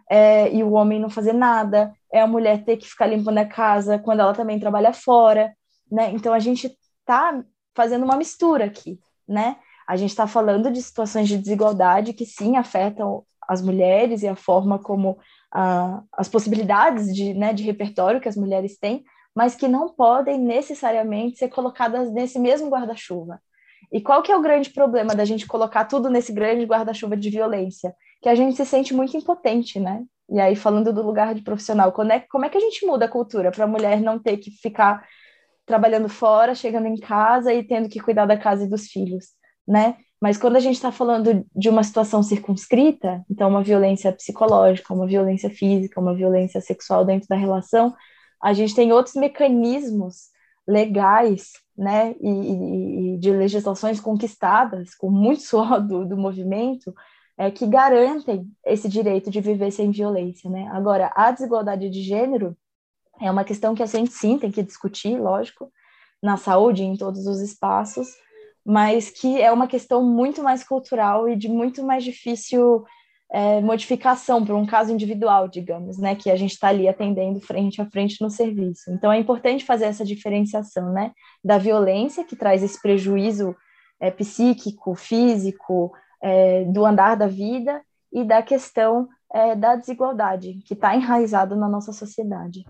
e o homem não fazer nada, é a mulher ter que ficar limpando a casa quando ela também trabalha fora, né? Então, a gente está fazendo uma mistura aqui, né? A gente está falando de situações de desigualdade que, sim, afetam as mulheres e a forma como as possibilidades de repertório que as mulheres têm, mas que não podem necessariamente ser colocadas nesse mesmo guarda-chuva. E qual que é o grande problema da gente colocar tudo nesse grande guarda-chuva de violência? Que a gente se sente muito impotente, né? E aí, falando do lugar de profissional, como é que a gente muda a cultura para a mulher não ter que ficar trabalhando fora, chegando em casa e tendo que cuidar da casa e dos filhos, né? Mas quando a gente está falando de uma situação circunscrita, então uma violência psicológica, uma violência física, uma violência sexual dentro da relação, a gente tem outros mecanismos legais, né, e de legislações conquistadas, com muito suor do movimento, que garantem esse direito de viver sem violência, né? Agora, a desigualdade de gênero é uma questão que a gente, sim, tem que discutir, lógico, na saúde, em todos os espaços, mas que é uma questão muito mais cultural e de muito mais difícil modificação para um caso individual, digamos, né, que a gente está ali atendendo frente a frente no serviço. Então, é importante fazer essa diferenciação, né, da violência, que traz esse prejuízo psíquico, físico, do andar da vida, e da questão da desigualdade, que está enraizada na nossa sociedade.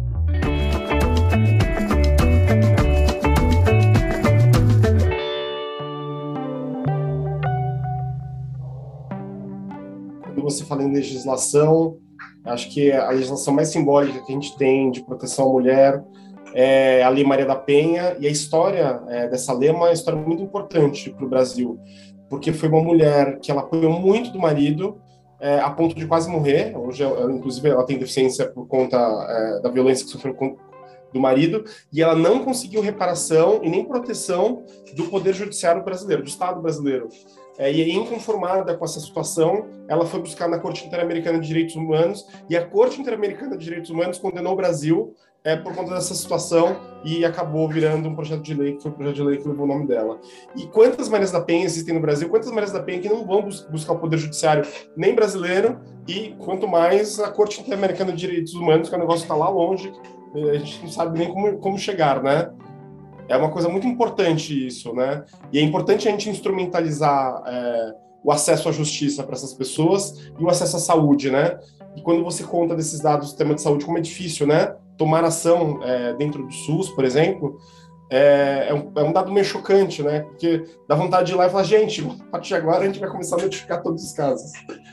Você fala em legislação, acho que a legislação mais simbólica que a gente tem de proteção à mulher é a Lei Maria da Penha, e a história dessa lei é uma história muito importante para o Brasil, porque foi uma mulher que ela apoiou muito do marido, a ponto de quase morrer. Hoje, inclusive, ela tem deficiência por conta da violência que sofreu do marido, e ela não conseguiu reparação e nem proteção do Poder Judiciário brasileiro, do Estado brasileiro. E aí, inconformada com essa situação, ela foi buscar na Corte Interamericana de Direitos Humanos, e a Corte Interamericana de Direitos Humanos condenou o Brasil por conta dessa situação, e acabou virando um projeto de lei, que foi o projeto de lei que levou o nome dela. E quantas Marias da Penha existem no Brasil? Quantas Marias da Penha que não vão buscar o Poder Judiciário nem brasileiro, e quanto mais a Corte Interamericana de Direitos Humanos, que o negócio está lá longe, a gente não sabe nem como chegar, né? É uma coisa muito importante isso, né? E é importante a gente instrumentalizar o acesso à justiça para essas pessoas e o acesso à saúde, né? E quando você conta desses dados do sistema de saúde, como é difícil, né? Tomar ação dentro do SUS, por exemplo, é um dado meio chocante, né? Porque dá vontade de ir lá e falar, gente, a partir de agora a gente vai começar a notificar todos os casos.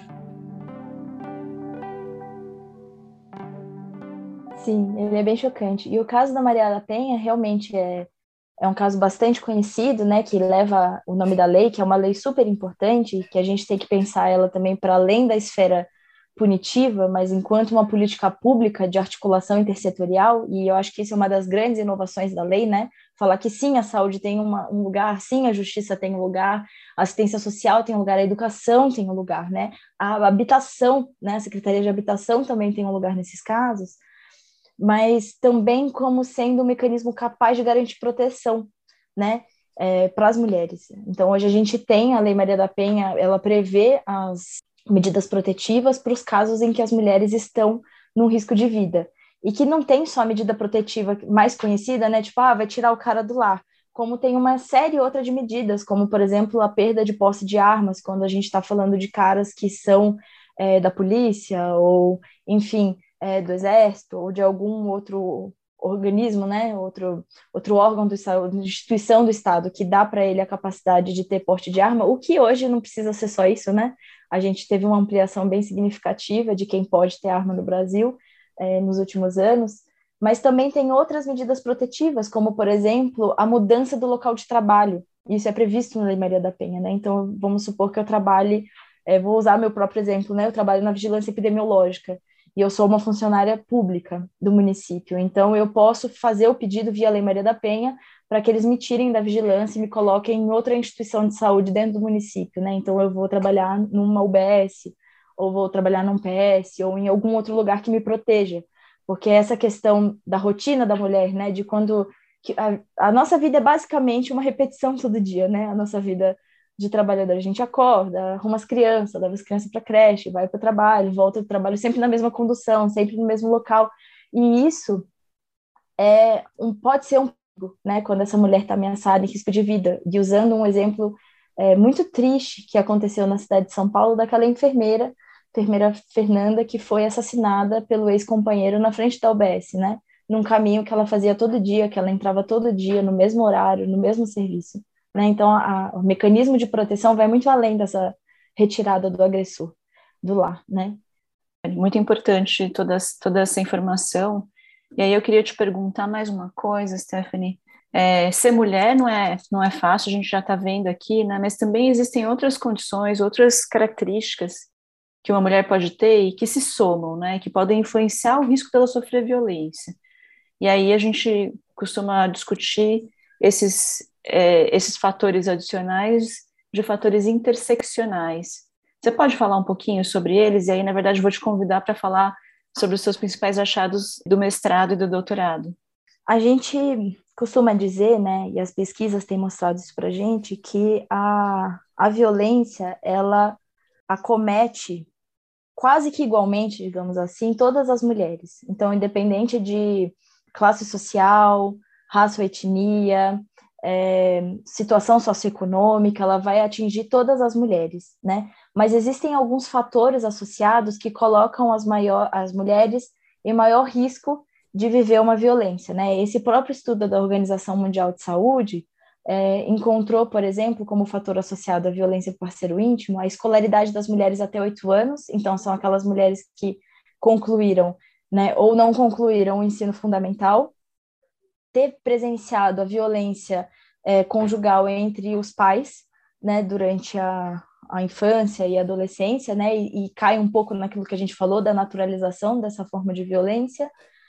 Sim, ele é bem chocante. E o caso da Maria da Penha realmente é um caso bastante conhecido, né, que leva o nome da lei, que é uma lei super importante, que a gente tem que pensar ela também para além da esfera punitiva, mas enquanto uma política pública de articulação intersetorial, e eu acho que isso é uma das grandes inovações da lei, né, falar que sim, a saúde tem um lugar, sim, a justiça tem um lugar, a assistência social tem um lugar, a educação tem um lugar, né, a habitação, né, a Secretaria de Habitação também tem um lugar nesses casos, mas também como sendo um mecanismo capaz de garantir proteção, né, para as mulheres. Então, hoje a gente tem a Lei Maria da Penha, ela prevê as medidas protetivas para os casos em que as mulheres estão num risco de vida, e que não tem só a medida protetiva mais conhecida, né, tipo, vai tirar o cara do lar, como tem uma série outra de medidas, como, por exemplo, a perda de posse de armas, quando a gente está falando de caras que são da polícia, ou, enfim, do Exército ou de algum outro organismo, né, outro órgão do Estado, instituição do Estado que dá para ele a capacidade de ter porte de arma, o que hoje não precisa ser só isso, né? A gente teve uma ampliação bem significativa de quem pode ter arma no Brasil nos últimos anos, mas também tem outras medidas protetivas, como, por exemplo, a mudança do local de trabalho. Isso é previsto na Lei Maria da Penha, né? Então, vamos supor que eu trabalhe, vou usar meu próprio exemplo, né? Eu trabalho na vigilância epidemiológica, e eu sou uma funcionária pública do município, então eu posso fazer o pedido via Lei Maria da Penha para que eles me tirem da vigilância e me coloquem em outra instituição de saúde dentro do município, né? Então eu vou trabalhar numa UBS, ou vou trabalhar num PS, ou em algum outro lugar que me proteja, porque essa questão da rotina da mulher, né, de quando a nossa vida é basicamente uma repetição todo dia, né? A nossa vida de trabalhador, a gente acorda, arruma as crianças, leva as crianças para a creche, vai para o trabalho, volta do trabalho, sempre na mesma condução, sempre no mesmo local, e isso pode ser um perigo, né, quando essa mulher está ameaçada em risco de vida, e usando um exemplo muito triste que aconteceu na cidade de São Paulo, daquela enfermeira Fernanda, que foi assassinada pelo ex-companheiro na frente da UBS, né, num caminho que ela fazia todo dia, que ela entrava todo dia, no mesmo horário, no mesmo serviço. Né? Então, o mecanismo de proteção vai muito além dessa retirada do agressor do lar, né? É muito importante toda essa informação. E aí eu queria te perguntar mais uma coisa, Stephanie. Ser mulher não é fácil, a gente já está vendo aqui, né? Mas também existem outras condições, outras características que uma mulher pode ter e que se somam, né? Que podem influenciar o risco dela sofrer violência. E aí a gente costuma discutir esses fatores adicionais de fatores interseccionais. Você pode falar um pouquinho sobre eles? E aí, na verdade, eu vou te convidar para falar sobre os seus principais achados do mestrado e do doutorado. A gente costuma dizer, né, e as pesquisas têm mostrado isso para a gente, que a violência, ela acomete quase que igualmente, digamos assim, todas as mulheres. Então, independente de classe social, raça ou etnia, situação socioeconômica, ela vai atingir todas as mulheres, né? Mas existem alguns fatores associados que colocam as mulheres em maior risco de viver uma violência, né? Esse próprio estudo da Organização Mundial de Saúde encontrou, por exemplo, como fator associado à violência por parceiro íntimo, a escolaridade das mulheres até 8 anos, então são aquelas mulheres que concluíram, né, ou não concluíram o ensino fundamental, ter presenciado a violência conjugal entre os pais, né, durante a infância e a adolescência, né, e cai um pouco naquilo que a gente falou da naturalização dessa forma de violência,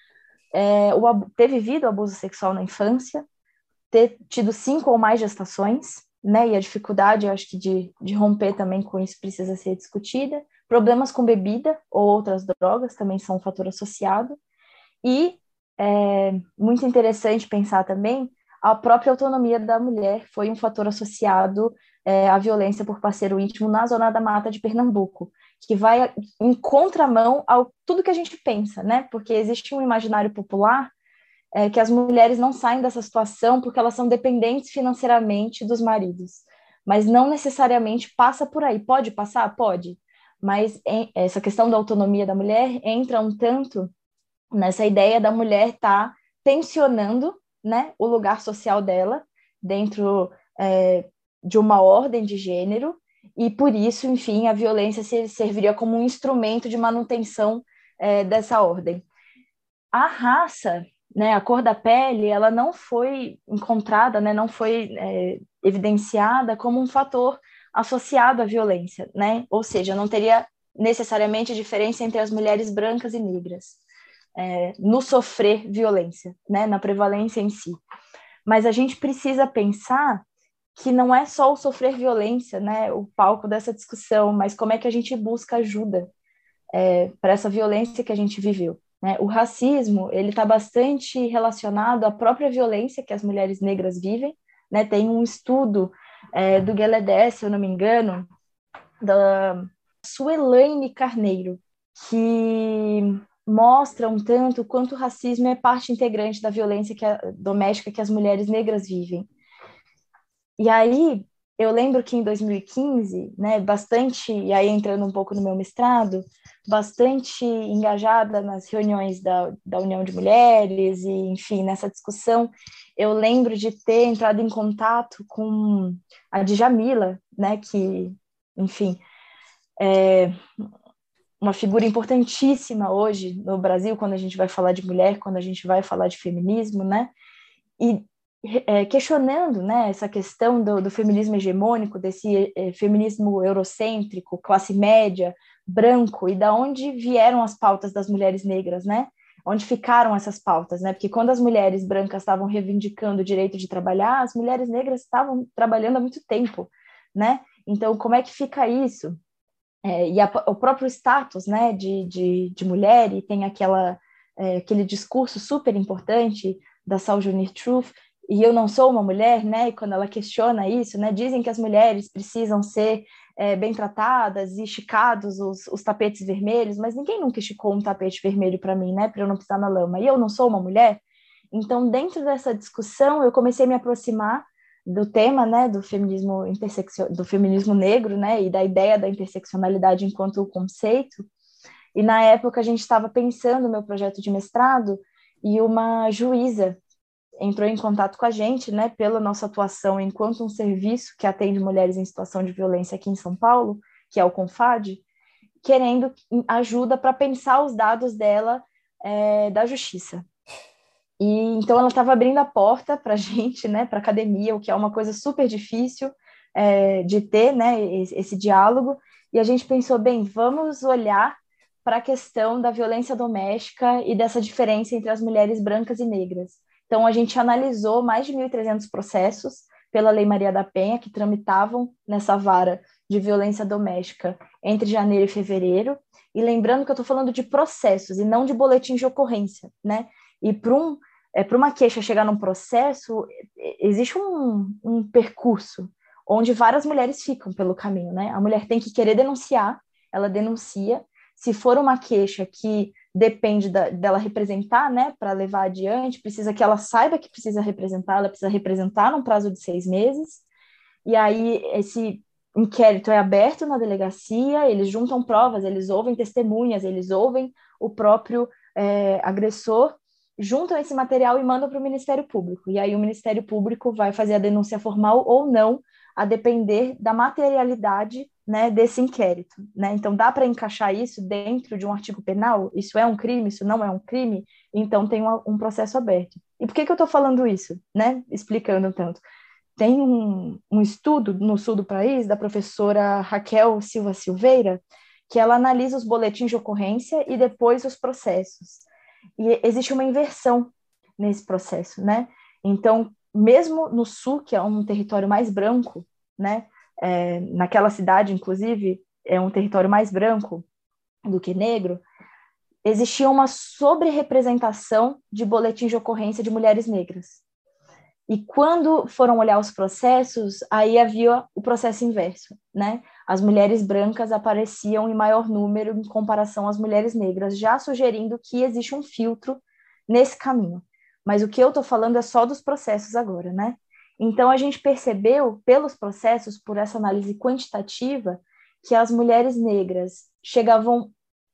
ter vivido abuso sexual na infância, ter tido 5 ou mais gestações, né? E a dificuldade, eu acho que de romper também com isso precisa ser discutida. Problemas com bebida ou outras drogas também são um fator associado. E muito interessante pensar também a própria autonomia da mulher foi um fator associado à violência por parceiro íntimo na Zona da Mata de Pernambuco, que vai em contramão ao tudo que a gente pensa, né? Porque existe um imaginário popular que as mulheres não saem dessa situação porque elas são dependentes financeiramente dos maridos, mas não necessariamente passa por aí. Pode passar? Pode, mas essa questão da autonomia da mulher entra um tanto nessa ideia da mulher estar tensionando, né, o lugar social dela dentro de uma ordem de gênero, e por isso, enfim, a violência serviria como um instrumento de manutenção dessa ordem. A raça, né, a cor da pele, ela não foi encontrada, né, não foi evidenciada como um fator associado à violência, né? Ou seja, não teria necessariamente diferença entre as mulheres brancas e negras no sofrer violência, né, na prevalência em si. Mas a gente precisa pensar que não é só o sofrer violência, né, o palco dessa discussão, mas como é que a gente busca ajuda para essa violência que a gente viveu. Né? O racismo, ele está bastante relacionado à própria violência que as mulheres negras vivem. Né? Tem um estudo do Gueledé, se eu não me engano, da Suelaine Carneiro, que mostra um tanto quanto o racismo é parte integrante da violência doméstica que as mulheres negras vivem. E aí, eu lembro que em 2015, né, bastante, e aí entrando um pouco no meu mestrado, bastante engajada nas reuniões da União de Mulheres e, enfim, nessa discussão, eu lembro de ter entrado em contato com a Djamila, né, que, enfim, é uma figura importantíssima hoje no Brasil, quando a gente vai falar de mulher, quando a gente vai falar de feminismo, né, e questionando, né, essa questão do feminismo hegemônico, desse feminismo eurocêntrico, classe média, branco, e da onde vieram as pautas das mulheres negras, né? Onde ficaram essas pautas, né? Porque quando as mulheres brancas estavam reivindicando o direito de trabalhar, as mulheres negras estavam trabalhando há muito tempo, né? Então, como é que fica isso? O próprio status, né, de mulher, e tem aquele discurso super importante da Sojourner Truth, e eu não sou uma mulher, né? E quando ela questiona isso, né? Dizem que as mulheres precisam ser bem tratadas e esticados os tapetes vermelhos, mas ninguém nunca esticou um tapete vermelho para mim, né? Para eu não pisar na lama. E eu não sou uma mulher. Então, dentro dessa discussão, eu comecei a me aproximar do tema, né? Do feminismo negro, né? E da ideia da interseccionalidade enquanto conceito. E na época a gente estava pensando no meu projeto de mestrado e uma juíza entrou em contato com a gente, né, pela nossa atuação enquanto um serviço que atende mulheres em situação de violência aqui em São Paulo, que é o CONFAD, querendo ajuda para pensar os dados dela da justiça. E então ela estava abrindo a porta para a gente, né, para a academia, o que é uma coisa super difícil de ter, né, esse diálogo, e a gente pensou, bem, vamos olhar para a questão da violência doméstica e dessa diferença entre as mulheres brancas e negras. Então, a gente analisou mais de 1.300 processos pela Lei Maria da Penha, que tramitavam nessa vara de violência doméstica entre janeiro e fevereiro. E lembrando que eu estou falando de processos e não de boletins de ocorrência, né? E para uma queixa chegar num processo, existe um percurso onde várias mulheres ficam pelo caminho, né? A mulher tem que querer denunciar, ela denuncia. Se for uma queixa que depende dela representar, né, para levar adiante, precisa que ela saiba que precisa representar, ela precisa representar num prazo de 6 meses, e aí esse inquérito é aberto na delegacia, eles juntam provas, eles ouvem testemunhas, eles ouvem o próprio agressor, juntam esse material e mandam para o Ministério Público, e aí o Ministério Público vai fazer a denúncia formal ou não, a depender da materialidade, né, desse inquérito, né? Então, dá para encaixar isso dentro de um artigo penal? Isso é um crime? Isso não é um crime? Então, tem um processo aberto. E por que eu estou falando isso, né? Explicando tanto. Tem um estudo no sul do país, da professora Raquel Silva Silveira, que ela analisa os boletins de ocorrência e depois os processos. E existe uma inversão nesse processo, né? Então, mesmo no sul, que é um território mais branco, né? Naquela cidade, inclusive, é um território mais branco do que negro, existia uma sobre-representação de boletim de ocorrência de mulheres negras. E quando foram olhar os processos, aí havia o processo inverso, né? As mulheres brancas apareciam em maior número em comparação às mulheres negras, já sugerindo que existe um filtro nesse caminho. Mas o que eu estou falando é só dos processos agora, né? Então, a gente percebeu, pelos processos, por essa análise quantitativa, que as mulheres negras chegavam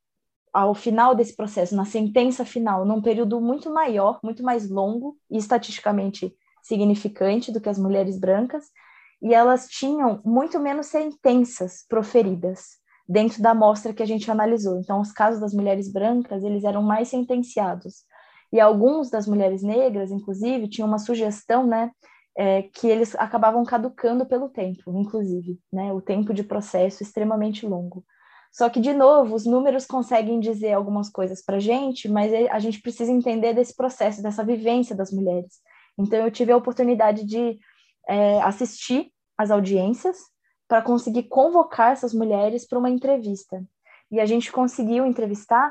ao final desse processo, na sentença final, num período muito maior, muito mais longo e estatisticamente significante do que as mulheres brancas, e elas tinham muito menos sentenças proferidas dentro da amostra que a gente analisou. Então, os casos das mulheres brancas, eles eram mais sentenciados. E alguns das mulheres negras, inclusive, tinham uma sugestão, né, que eles acabavam caducando pelo tempo, inclusive, né, o tempo de processo extremamente longo. Só que, de novo, os números conseguem dizer algumas coisas para a gente, mas a gente precisa entender desse processo, dessa vivência das mulheres. Então, eu tive a oportunidade de assistir às audiências para conseguir convocar essas mulheres para uma entrevista. E a gente conseguiu entrevistar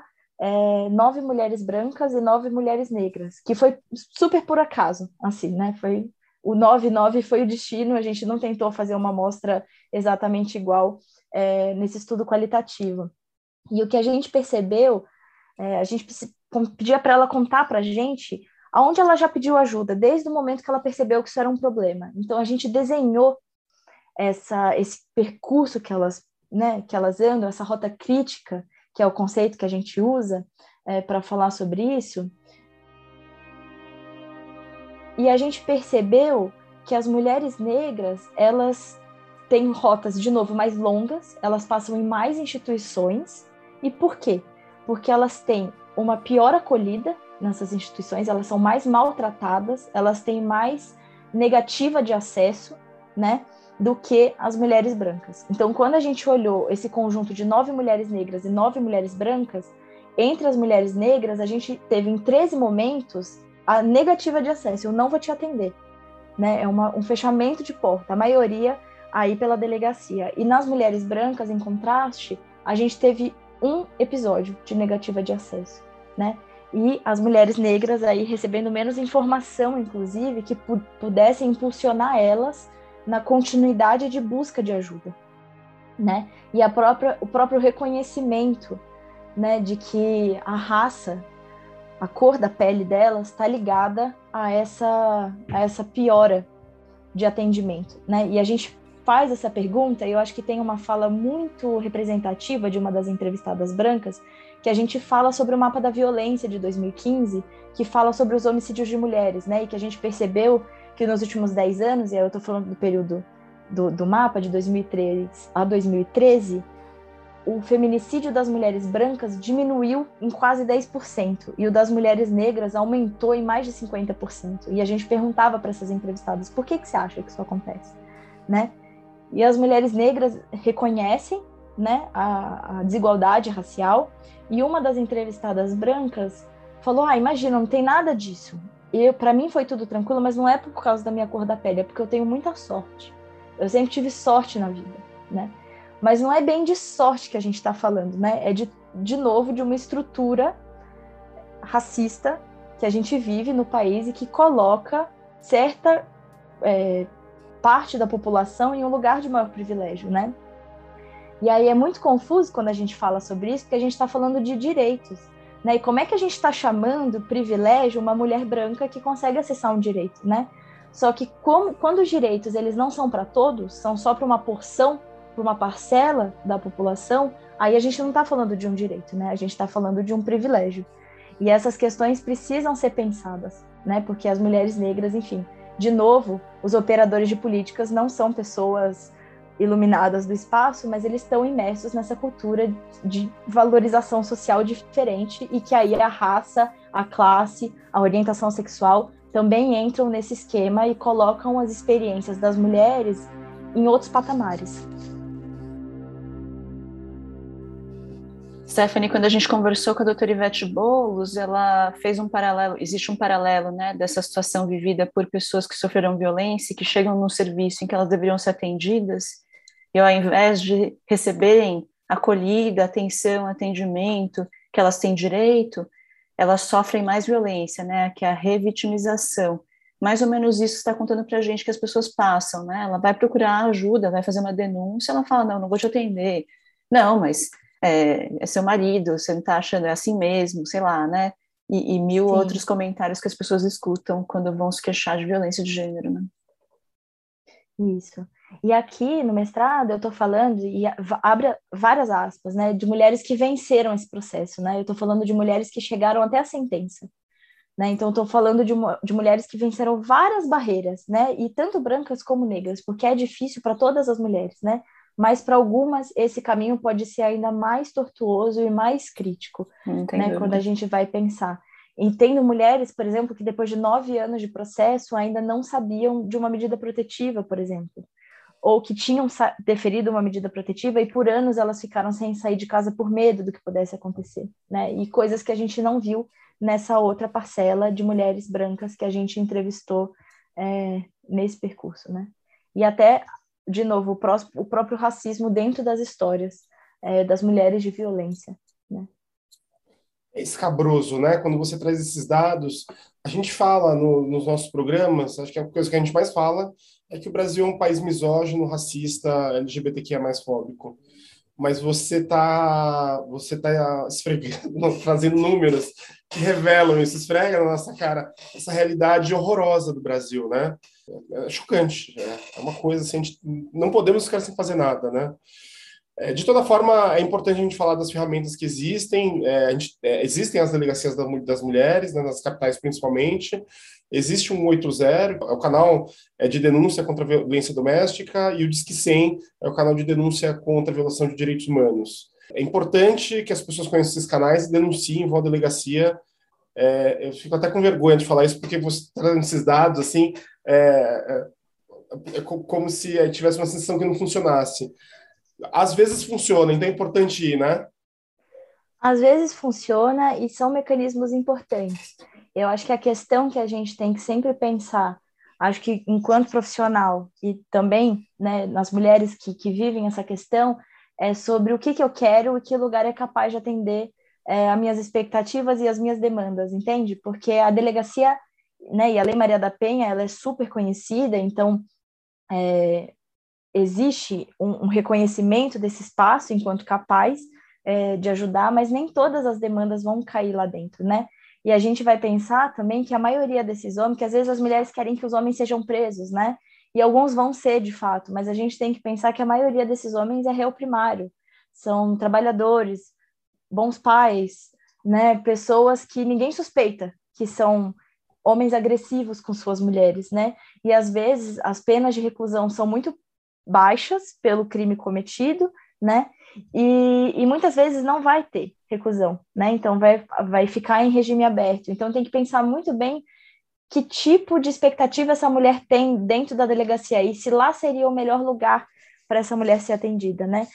9 mulheres brancas e 9 mulheres negras, que foi super por acaso, assim, né? Foi, o 9-9 foi o destino, a gente não tentou fazer uma amostra exatamente igual nesse estudo qualitativo. E o que a gente percebeu, a gente pedia para ela contar para a gente aonde ela já pediu ajuda, desde o momento que ela percebeu que isso era um problema. Então, a gente desenhou esse percurso que elas andam, essa rota crítica, que é o conceito que a gente usa para falar sobre isso. E a gente percebeu que as mulheres negras, elas têm rotas, de novo, mais longas, elas passam em mais instituições. E por quê? Porque elas têm uma pior acolhida nessas instituições, elas são mais maltratadas, elas têm mais negativa de acesso, né, do que as mulheres brancas. Então, quando a gente olhou esse conjunto de 9 mulheres negras e 9 mulheres brancas, entre as mulheres negras, a gente teve em 13 momentos a negativa de acesso, eu não vou te atender, né, é um fechamento de porta, a maioria aí pela delegacia. E nas mulheres brancas, em contraste, a gente teve um episódio de negativa de acesso, né? E as mulheres negras aí recebendo menos informação, inclusive, que pudesse impulsionar elas na continuidade de busca de ajuda, né? E o próprio reconhecimento, né, de que a raça, a cor da pele delas está ligada a essa piora de atendimento, né? E a gente faz essa pergunta, e eu acho que tem uma fala muito representativa de uma das entrevistadas brancas, que a gente fala sobre o mapa da violência de 2015, que fala sobre os homicídios de mulheres, né? E que a gente percebeu que nos últimos 10 anos, e aí eu estou falando do período do mapa, de 2003 a 2013, o feminicídio das mulheres brancas diminuiu em quase 10%, e o das mulheres negras aumentou em mais de 50%. E a gente perguntava para essas entrevistadas, por que você acha que isso acontece, né? E as mulheres negras reconhecem, né, a desigualdade racial, e uma das entrevistadas brancas falou, imagina, não tem nada disso. Para mim foi tudo tranquilo, mas não é por causa da minha cor da pele, é porque eu tenho muita sorte. Eu sempre tive sorte na vida, né? Mas não é bem de sorte que a gente está falando, né? É de novo de uma estrutura racista que a gente vive no país e que coloca certa parte da população em um lugar de maior privilégio, né? E aí é muito confuso quando a gente fala sobre isso, porque a gente está falando de direitos, né? E como é que a gente está chamando privilégio uma mulher branca que consegue acessar um direito, né? Só que quando os direitos eles não são para todos, são só para uma porção, para uma parcela da população, aí a gente não está falando de um direito, né? A gente está falando de um privilégio. E essas questões precisam ser pensadas, né? Porque as mulheres negras, enfim, de novo, os operadores de políticas não são pessoas iluminadas do espaço, mas eles estão imersos nessa cultura de valorização social diferente e que aí a raça, a classe, a orientação sexual também entram nesse esquema e colocam as experiências das mulheres em outros patamares. Stephanie, quando a gente conversou com a doutora Ivete Boulos, ela fez um paralelo, existe um paralelo, né, dessa situação vivida por pessoas que sofreram violência e que chegam num serviço em que elas deveriam ser atendidas, e ao invés de receberem acolhida, atenção, atendimento que elas têm direito, elas sofrem mais violência, né, que é a revitimização. Mais ou menos isso está contando para a gente que as pessoas passam, né, ela vai procurar ajuda, vai fazer uma denúncia, ela fala, não vou te atender. Não, mas é seu marido, você não está achando, é assim mesmo, sei lá, né? E mil Sim. outros comentários que as pessoas escutam quando vão se queixar de violência de gênero, né? Isso. E aqui no mestrado eu estou falando, e abre várias aspas, né, de mulheres que venceram esse processo, né? Eu estou falando de mulheres que chegaram até a sentença, né? Então eu estou falando de mulheres que venceram várias barreiras, né? E tanto brancas como negras, porque é difícil para todas as mulheres, né? Mas para algumas esse caminho pode ser ainda mais tortuoso e mais crítico, né? Quando a gente vai pensar. E tendo mulheres, por exemplo, que depois de 9 anos de processo ainda não sabiam de uma medida protetiva, por exemplo, ou que tinham deferido uma medida protetiva e por anos elas ficaram sem sair de casa por medo do que pudesse acontecer, né? E coisas que a gente não viu nessa outra parcela de mulheres brancas que a gente entrevistou nesse percurso, né? E até, de novo, o próprio racismo dentro das histórias das mulheres de violência, né? É escabroso, né? Quando você traz esses dados, a gente fala nos nossos programas, acho que a coisa que a gente mais fala é que o Brasil é um país misógino, racista, LGBTQIA+, fóbico. Mas você tá esfregando, trazendo números que revelam isso, esfrega na nossa cara essa realidade horrorosa do Brasil, né? É chocante, é uma coisa assim, a gente não podemos ficar sem fazer nada, né? De toda forma, é importante a gente falar das ferramentas que existem. Existem as delegacias das mulheres, né, nas capitais principalmente. Existe o 180, é o canal de denúncia contra a violência doméstica, e o Disque 100 é o canal de denúncia contra a violação de direitos humanos. É importante que as pessoas conheçam esses canais e denunciem, vão à delegacia. Eu fico até com vergonha de falar isso, porque você trazendo esses dados, assim, como se tivesse uma sensação que não funcionasse. Às vezes funciona, então é importante ir, né? Às vezes funciona e são mecanismos importantes. Eu acho que a questão que a gente tem que sempre pensar, acho que enquanto profissional e também, né, nas mulheres que vivem essa questão, é sobre o que eu quero e que lugar é capaz de atender as minhas expectativas e as minhas demandas, entende? Porque a delegacia, né, e a Lei Maria da Penha, ela é super conhecida, então existe um reconhecimento desse espaço enquanto capaz de ajudar, mas nem todas as demandas vão cair lá dentro, né? E a gente vai pensar também que a maioria desses homens, que às vezes as mulheres querem que os homens sejam presos, né? E alguns vão ser, de fato, mas a gente tem que pensar que a maioria desses homens é réu primário, são trabalhadores, bons pais, né? Pessoas que ninguém suspeita que são homens agressivos com suas mulheres, né? E às vezes as penas de reclusão são muito baixas pelo crime cometido, né? E muitas vezes não vai ter reclusão, né? Então vai ficar em regime aberto. Então tem que pensar muito bem que tipo de expectativa essa mulher tem dentro da delegacia e se lá seria o melhor lugar para essa mulher ser atendida, né?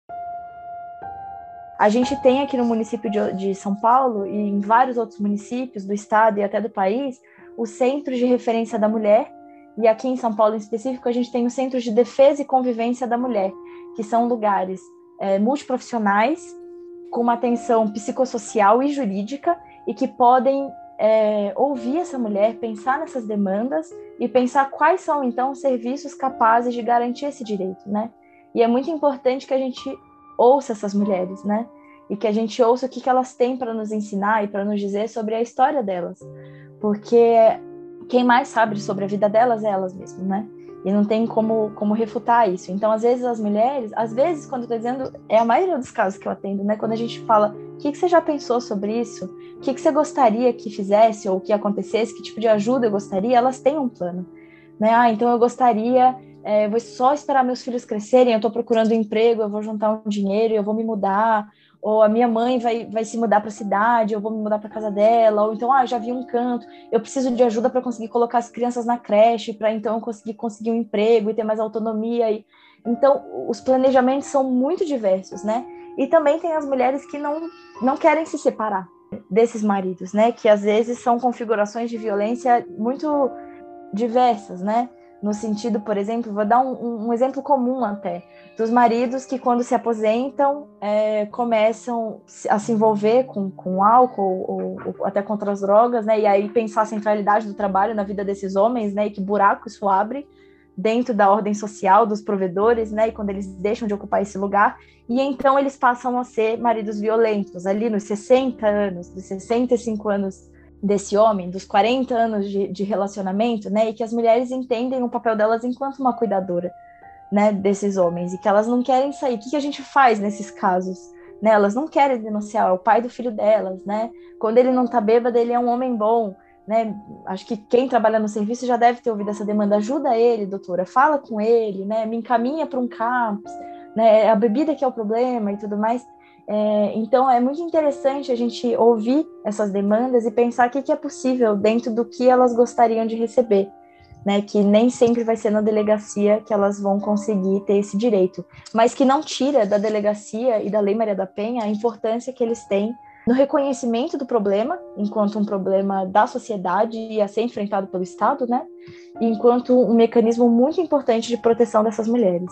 A gente tem aqui no município de São Paulo e em vários outros municípios do estado e até do país, os centros de referência da mulher. E aqui em São Paulo, em específico, a gente tem os Centros de Defesa e Convivência da Mulher, que são lugares multiprofissionais, com uma atenção psicossocial e jurídica, e que podem ouvir essa mulher, pensar nessas demandas e pensar quais são, então, os serviços capazes de garantir esse direito, né? E é muito importante que a gente ouça essas mulheres, né? E que a gente ouça o que elas têm para nos ensinar e para nos dizer sobre a história delas. Porque quem mais sabe sobre a vida delas é elas mesmas, né? E não tem como refutar isso. Então, às vezes, as mulheres, quando eu tô dizendo, é a maioria dos casos que eu atendo, né? Quando a gente fala, o que você já pensou sobre isso? O que você gostaria que fizesse ou que acontecesse? Que tipo de ajuda eu gostaria? Elas têm um plano, né? Então eu gostaria, vou só esperar meus filhos crescerem, eu tô procurando um emprego, eu vou juntar um dinheiro, eu vou me mudar, ou a minha mãe vai se mudar para a cidade, eu vou me mudar para casa dela, ou então, já vi um canto, eu preciso de ajuda para conseguir colocar as crianças na creche, para então eu conseguir um emprego e ter mais autonomia. Então, os planejamentos são muito diversos, né? E também tem as mulheres que não querem se separar desses maridos, né? Que às vezes são configurações de violência muito diversas, né? No sentido, por exemplo, vou dar um exemplo comum até, dos maridos que quando se aposentam começam a se envolver com álcool ou até com outras drogas, né? E aí pensar a centralidade do trabalho na vida desses homens, né? E que buraco isso abre dentro da ordem social dos provedores, né? E quando eles deixam de ocupar esse lugar, e então eles passam a ser maridos violentos, ali nos 60 anos, dos 65 anos desse homem, dos 40 anos de relacionamento, né, e que as mulheres entendem o papel delas enquanto uma cuidadora, né, desses homens, e que elas não querem sair. O que a gente faz nesses casos? Né, elas não querem denunciar, é o pai do filho delas, né, quando ele não tá bêbado, ele é um homem bom, né, acho que quem trabalha no serviço já deve ter ouvido essa demanda, ajuda ele, doutora, fala com ele, né, me encaminha para um CAPS, né, é a bebida que é o problema e tudo mais. Então é muito interessante a gente ouvir essas demandas e pensar o que é possível dentro do que elas gostariam de receber, né? Que nem sempre vai ser na delegacia que elas vão conseguir ter esse direito, mas que não tira da delegacia e da Lei Maria da Penha a importância que eles têm no reconhecimento do problema, enquanto um problema da sociedade e a ser enfrentado pelo Estado, né? Enquanto um mecanismo muito importante de proteção dessas mulheres.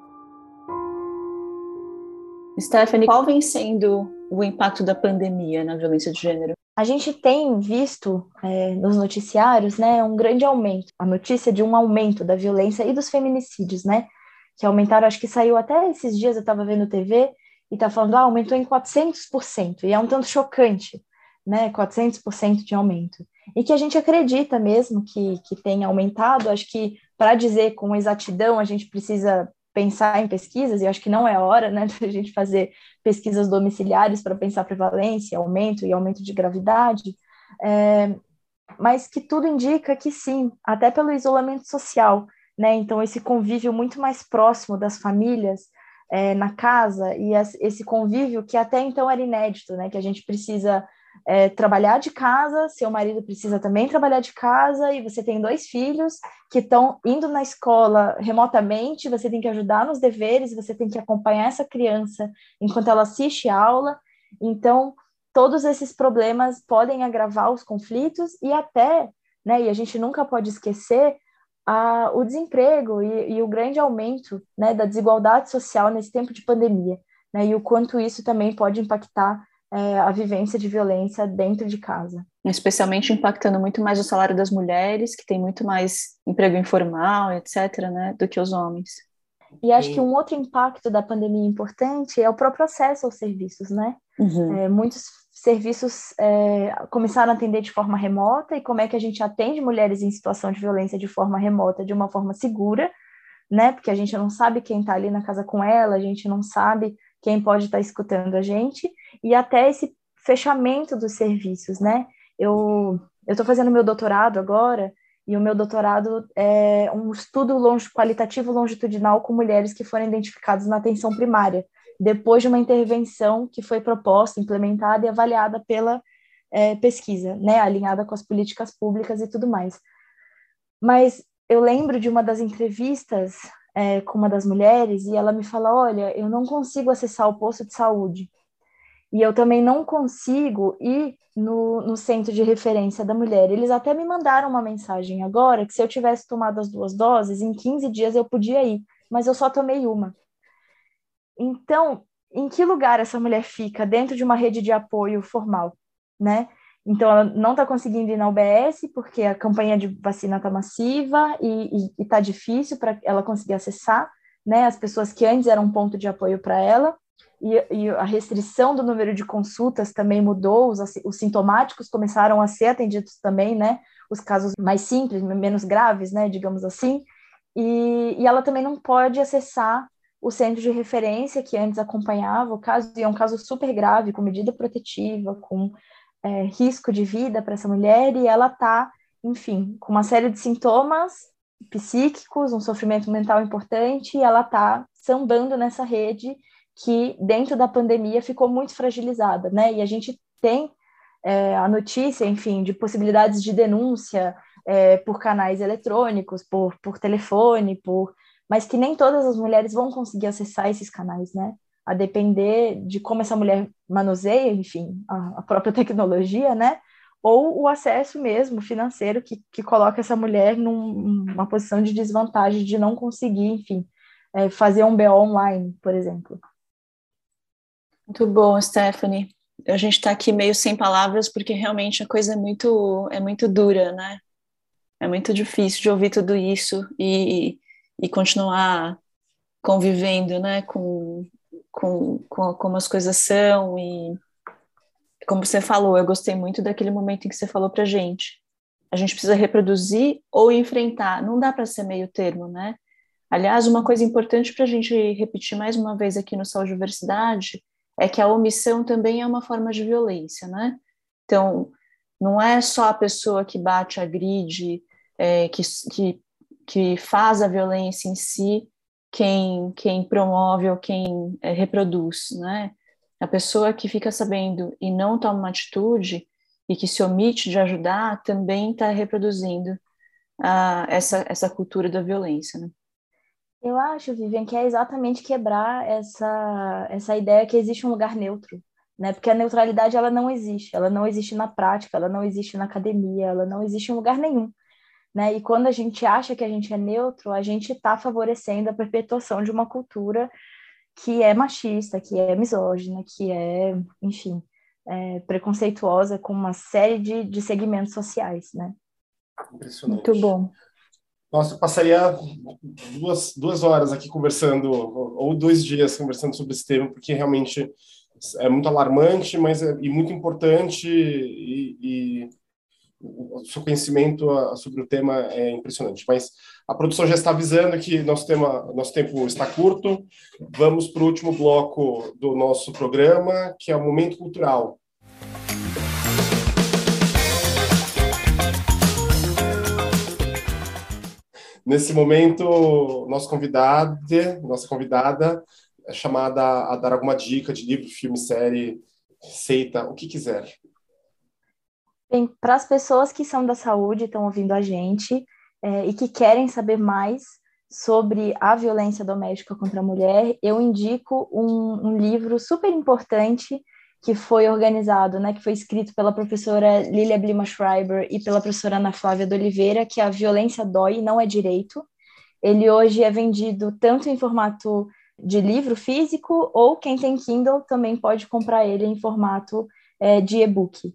Stephanie, qual vem sendo o impacto da pandemia na violência de gênero? A gente tem visto nos noticiários, né, um grande aumento, a notícia de um aumento da violência e dos feminicídios, né, que aumentaram, acho que saiu até esses dias, eu estava vendo TV, e está falando, aumentou em 400%, e é um tanto chocante, né, 400% de aumento. E que a gente acredita mesmo que tenha aumentado, acho que para dizer com exatidão, a gente precisa pensar em pesquisas, e acho que não é hora, né, de a gente fazer pesquisas domiciliares para pensar prevalência, aumento e aumento de gravidade, mas que tudo indica que sim, até pelo isolamento social, né, então esse convívio muito mais próximo das famílias na casa, e esse convívio que até então era inédito, né, que a gente precisa trabalhar de casa, seu marido precisa também trabalhar de casa, e você tem 2 filhos que estão indo na escola remotamente, você tem que ajudar nos deveres, você tem que acompanhar essa criança enquanto ela assiste a aula, então todos esses problemas podem agravar os conflitos e até, né, e a gente nunca pode esquecer o desemprego e o grande aumento, né, da desigualdade social nesse tempo de pandemia, né, e o quanto isso também pode impactar a vivência de violência dentro de casa. Especialmente impactando muito mais o salário das mulheres, que tem muito mais emprego informal, etc., né, do que os homens. E acho que um outro impacto da pandemia importante é o próprio acesso aos serviços, né? Uhum. Muitos serviços começaram a atender de forma remota, e como é que a gente atende mulheres em situação de violência de forma remota, de uma forma segura, né? Porque a gente não sabe quem está ali na casa com ela, a gente não sabe quem pode estar escutando a gente, e até esse fechamento dos serviços, né? Eu estou fazendo meu doutorado agora, e o meu doutorado é um estudo qualitativo longitudinal com mulheres que foram identificadas na atenção primária, depois de uma intervenção que foi proposta, implementada e avaliada pela pesquisa, né? Alinhada com as políticas públicas e tudo mais. Mas eu lembro de uma das entrevistas com uma das mulheres, e ela me fala, olha, eu não consigo acessar o posto de saúde, e eu também não consigo ir no centro de referência da mulher. Eles até me mandaram uma mensagem agora, que se eu tivesse tomado as 2 doses, em 15 dias eu podia ir, mas eu só tomei uma. Então, em que lugar essa mulher fica dentro de uma rede de apoio formal, né? Então, ela não está conseguindo ir na UBS, porque a campanha de vacina está massiva e está difícil para ela conseguir acessar, né, as pessoas que antes eram um ponto de apoio para ela, e a restrição do número de consultas também mudou, os sintomáticos começaram a ser atendidos também, né, os casos mais simples, menos graves, né, digamos assim, e ela também não pode acessar o centro de referência que antes acompanhava o caso, e é um caso super grave, com medida protetiva, com risco de vida para essa mulher, e ela está, enfim, com uma série de sintomas psíquicos, um sofrimento mental importante, e ela está sambando nessa rede que, dentro da pandemia, ficou muito fragilizada, né? E a gente tem a notícia, enfim, de possibilidades de denúncia por canais eletrônicos, por telefone, por mas que nem todas as mulheres vão conseguir acessar esses canais, né? A depender de como essa mulher manuseia, enfim, a própria tecnologia, né? Ou o acesso mesmo financeiro que coloca essa mulher numa posição de desvantagem de não conseguir, enfim, fazer um BO online, por exemplo. Muito bom, Stephanie. A gente está aqui meio sem palavras porque realmente a coisa é muito dura, né? É muito difícil de ouvir tudo isso e continuar convivendo, né, com como as coisas são. E como você falou, eu gostei muito daquele momento em que você falou pra gente. A gente precisa reproduzir ou enfrentar, não dá para ser meio termo, né? Aliás, uma coisa importante para a gente repetir mais uma vez aqui no Saúde e Diversidade é que a omissão também é uma forma de violência, né? Então, não é só a pessoa que bate, agride, que faz a violência em si, quem promove ou quem reproduz, né? A pessoa que fica sabendo e não toma uma atitude e que se omite de ajudar também está reproduzindo essa cultura da violência, né? Eu acho, Vivian, que é exatamente quebrar essa ideia que existe um lugar neutro, né? Porque a neutralidade, ela não existe na prática, ela não existe na academia, ela não existe em lugar nenhum, né? E quando a gente acha que a gente é neutro, a gente está favorecendo a perpetuação de uma cultura que é machista, que é misógina, que é, enfim, preconceituosa com uma série de segmentos sociais, né? Impressionante. Muito bom. Nossa, eu passaria 2 horas aqui conversando, ou 2 dias conversando sobre esse tema, porque realmente é muito alarmante, mas e muito importante, e o seu conhecimento sobre o tema é impressionante. Mas a produção já está avisando que nosso tempo está curto. Vamos para o último bloco do nosso programa, que é o Momento Cultural. Nesse momento, nossa convidada é chamada a dar alguma dica de livro, filme, série, receita, o que quiser. Bem, para as pessoas que são da saúde, estão ouvindo a gente e que querem saber mais sobre a violência doméstica contra a mulher, eu indico um livro super importante que foi organizado, né, que foi escrito pela professora Lilia Blima-Schreiber e pela professora Ana Flávia de Oliveira, que é A Violência Dói, Não é Direito. Ele hoje é vendido tanto em formato de livro físico, ou quem tem Kindle também pode comprar ele em formato de e-book.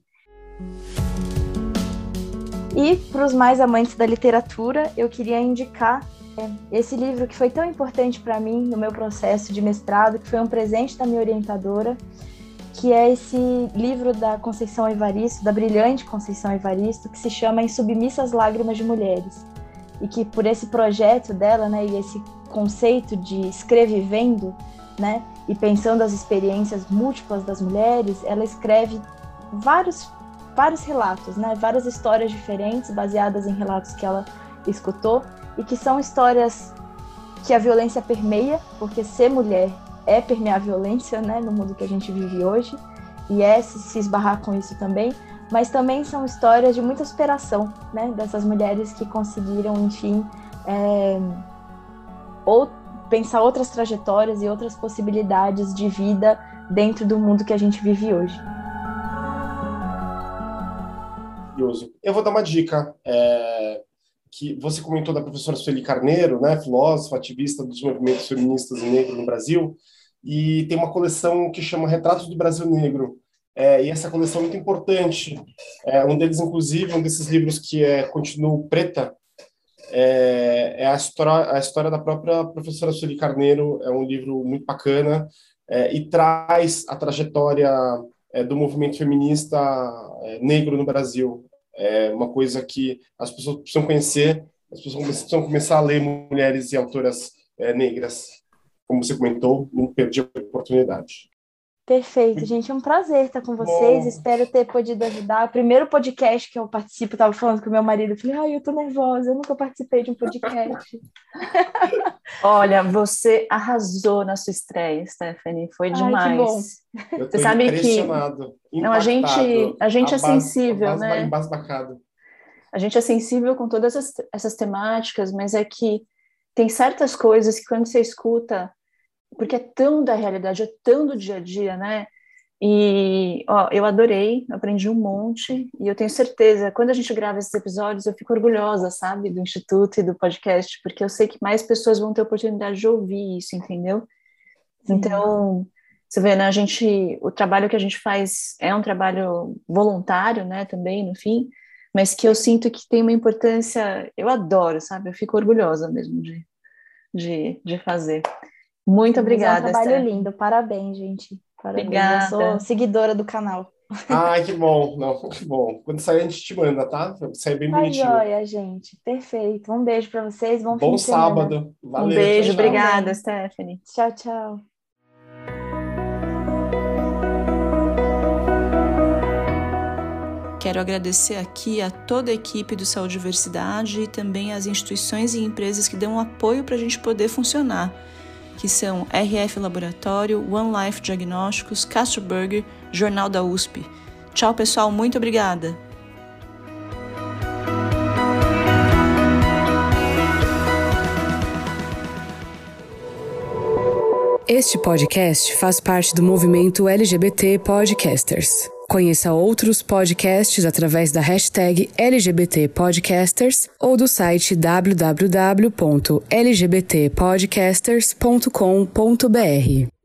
E para os mais amantes da literatura, eu queria indicar esse livro que foi tão importante para mim no meu processo de mestrado, que foi um presente da minha orientadora, que é esse livro da Conceição Evaristo, da brilhante Conceição Evaristo, que se chama Em Submissas Lágrimas de Mulheres. E que por esse projeto dela, né, e esse conceito de escrevivendo, né, e pensando as experiências múltiplas das mulheres, ela escreve vários relatos, né, várias histórias diferentes, baseadas em relatos que ela escutou, e que são histórias que a violência permeia, porque ser mulher é permear a violência, né, no mundo que a gente vive hoje, e se esbarrar com isso também, mas também são histórias de muita superação, né, dessas mulheres que conseguiram, enfim, ou pensar outras trajetórias e outras possibilidades de vida dentro do mundo que a gente vive hoje. Eu vou dar uma dica, que você comentou da professora Sueli Carneiro, né, filósofa, ativista dos movimentos feministas e negros no Brasil, e tem uma coleção que chama Retratos do Brasil Negro, e essa coleção é muito importante. Um deles, inclusive, um desses livros que Continuo Preta, é a história da própria professora Sueli Carneiro. É um livro muito bacana, e traz a trajetória do movimento feminista negro no Brasil. É uma coisa que as pessoas precisam conhecer, as pessoas precisam começar a ler mulheres e autoras negras. Como você comentou, não perdi a oportunidade. Perfeito, gente. É um prazer estar com vocês. Bom. Espero ter podido ajudar. O primeiro podcast que eu participo, estava falando com meu marido, eu falei, eu tô nervosa, eu nunca participei de um podcast. Olha, você arrasou na sua estreia, Stephanie, foi demais. Que bom. Eu tô impressionado, não, a gente é sensível, né? Embasbacado. A gente é sensível com todas essas temáticas, mas é que tem certas coisas que quando você escuta, porque é tão da realidade, é tão do dia a dia, né? E, eu adorei, aprendi um monte, e eu tenho certeza, quando a gente grava esses episódios, eu fico orgulhosa, sabe, do Instituto e do podcast, porque eu sei que mais pessoas vão ter oportunidade de ouvir isso, entendeu? Sim. Então, você vê, né, o trabalho que a gente faz é um trabalho voluntário, né, também, no fim, mas que eu sinto que tem uma importância, eu adoro, sabe, eu fico orgulhosa mesmo de fazer. Muito obrigada, É um trabalho Esther. lindo, parabéns, gente. Parabéns. Obrigada. Eu sou seguidora do canal. Ai, que bom. Não, que bom. Quando sair, a gente te manda, tá? Sai bem Tá bonitinho. joia, gente. Perfeito. Um beijo para vocês. Bom fim de semana. Sábado. Valeu. Um beijo. Tchau, tchau. Obrigada, Stephanie. Tchau, tchau. Quero agradecer aqui a toda a equipe do Saúde e Diversidade e também às instituições e empresas que dão apoio para a gente poder funcionar, que são RF Laboratório, One Life Diagnósticos, Castro Burger, Jornal da USP. Tchau, pessoal. Muito obrigada. Este podcast faz parte do movimento LGBT Podcasters. Conheça outros podcasts através da hashtag LGBT Podcasters ou do site www.lgbtpodcasters.com.br.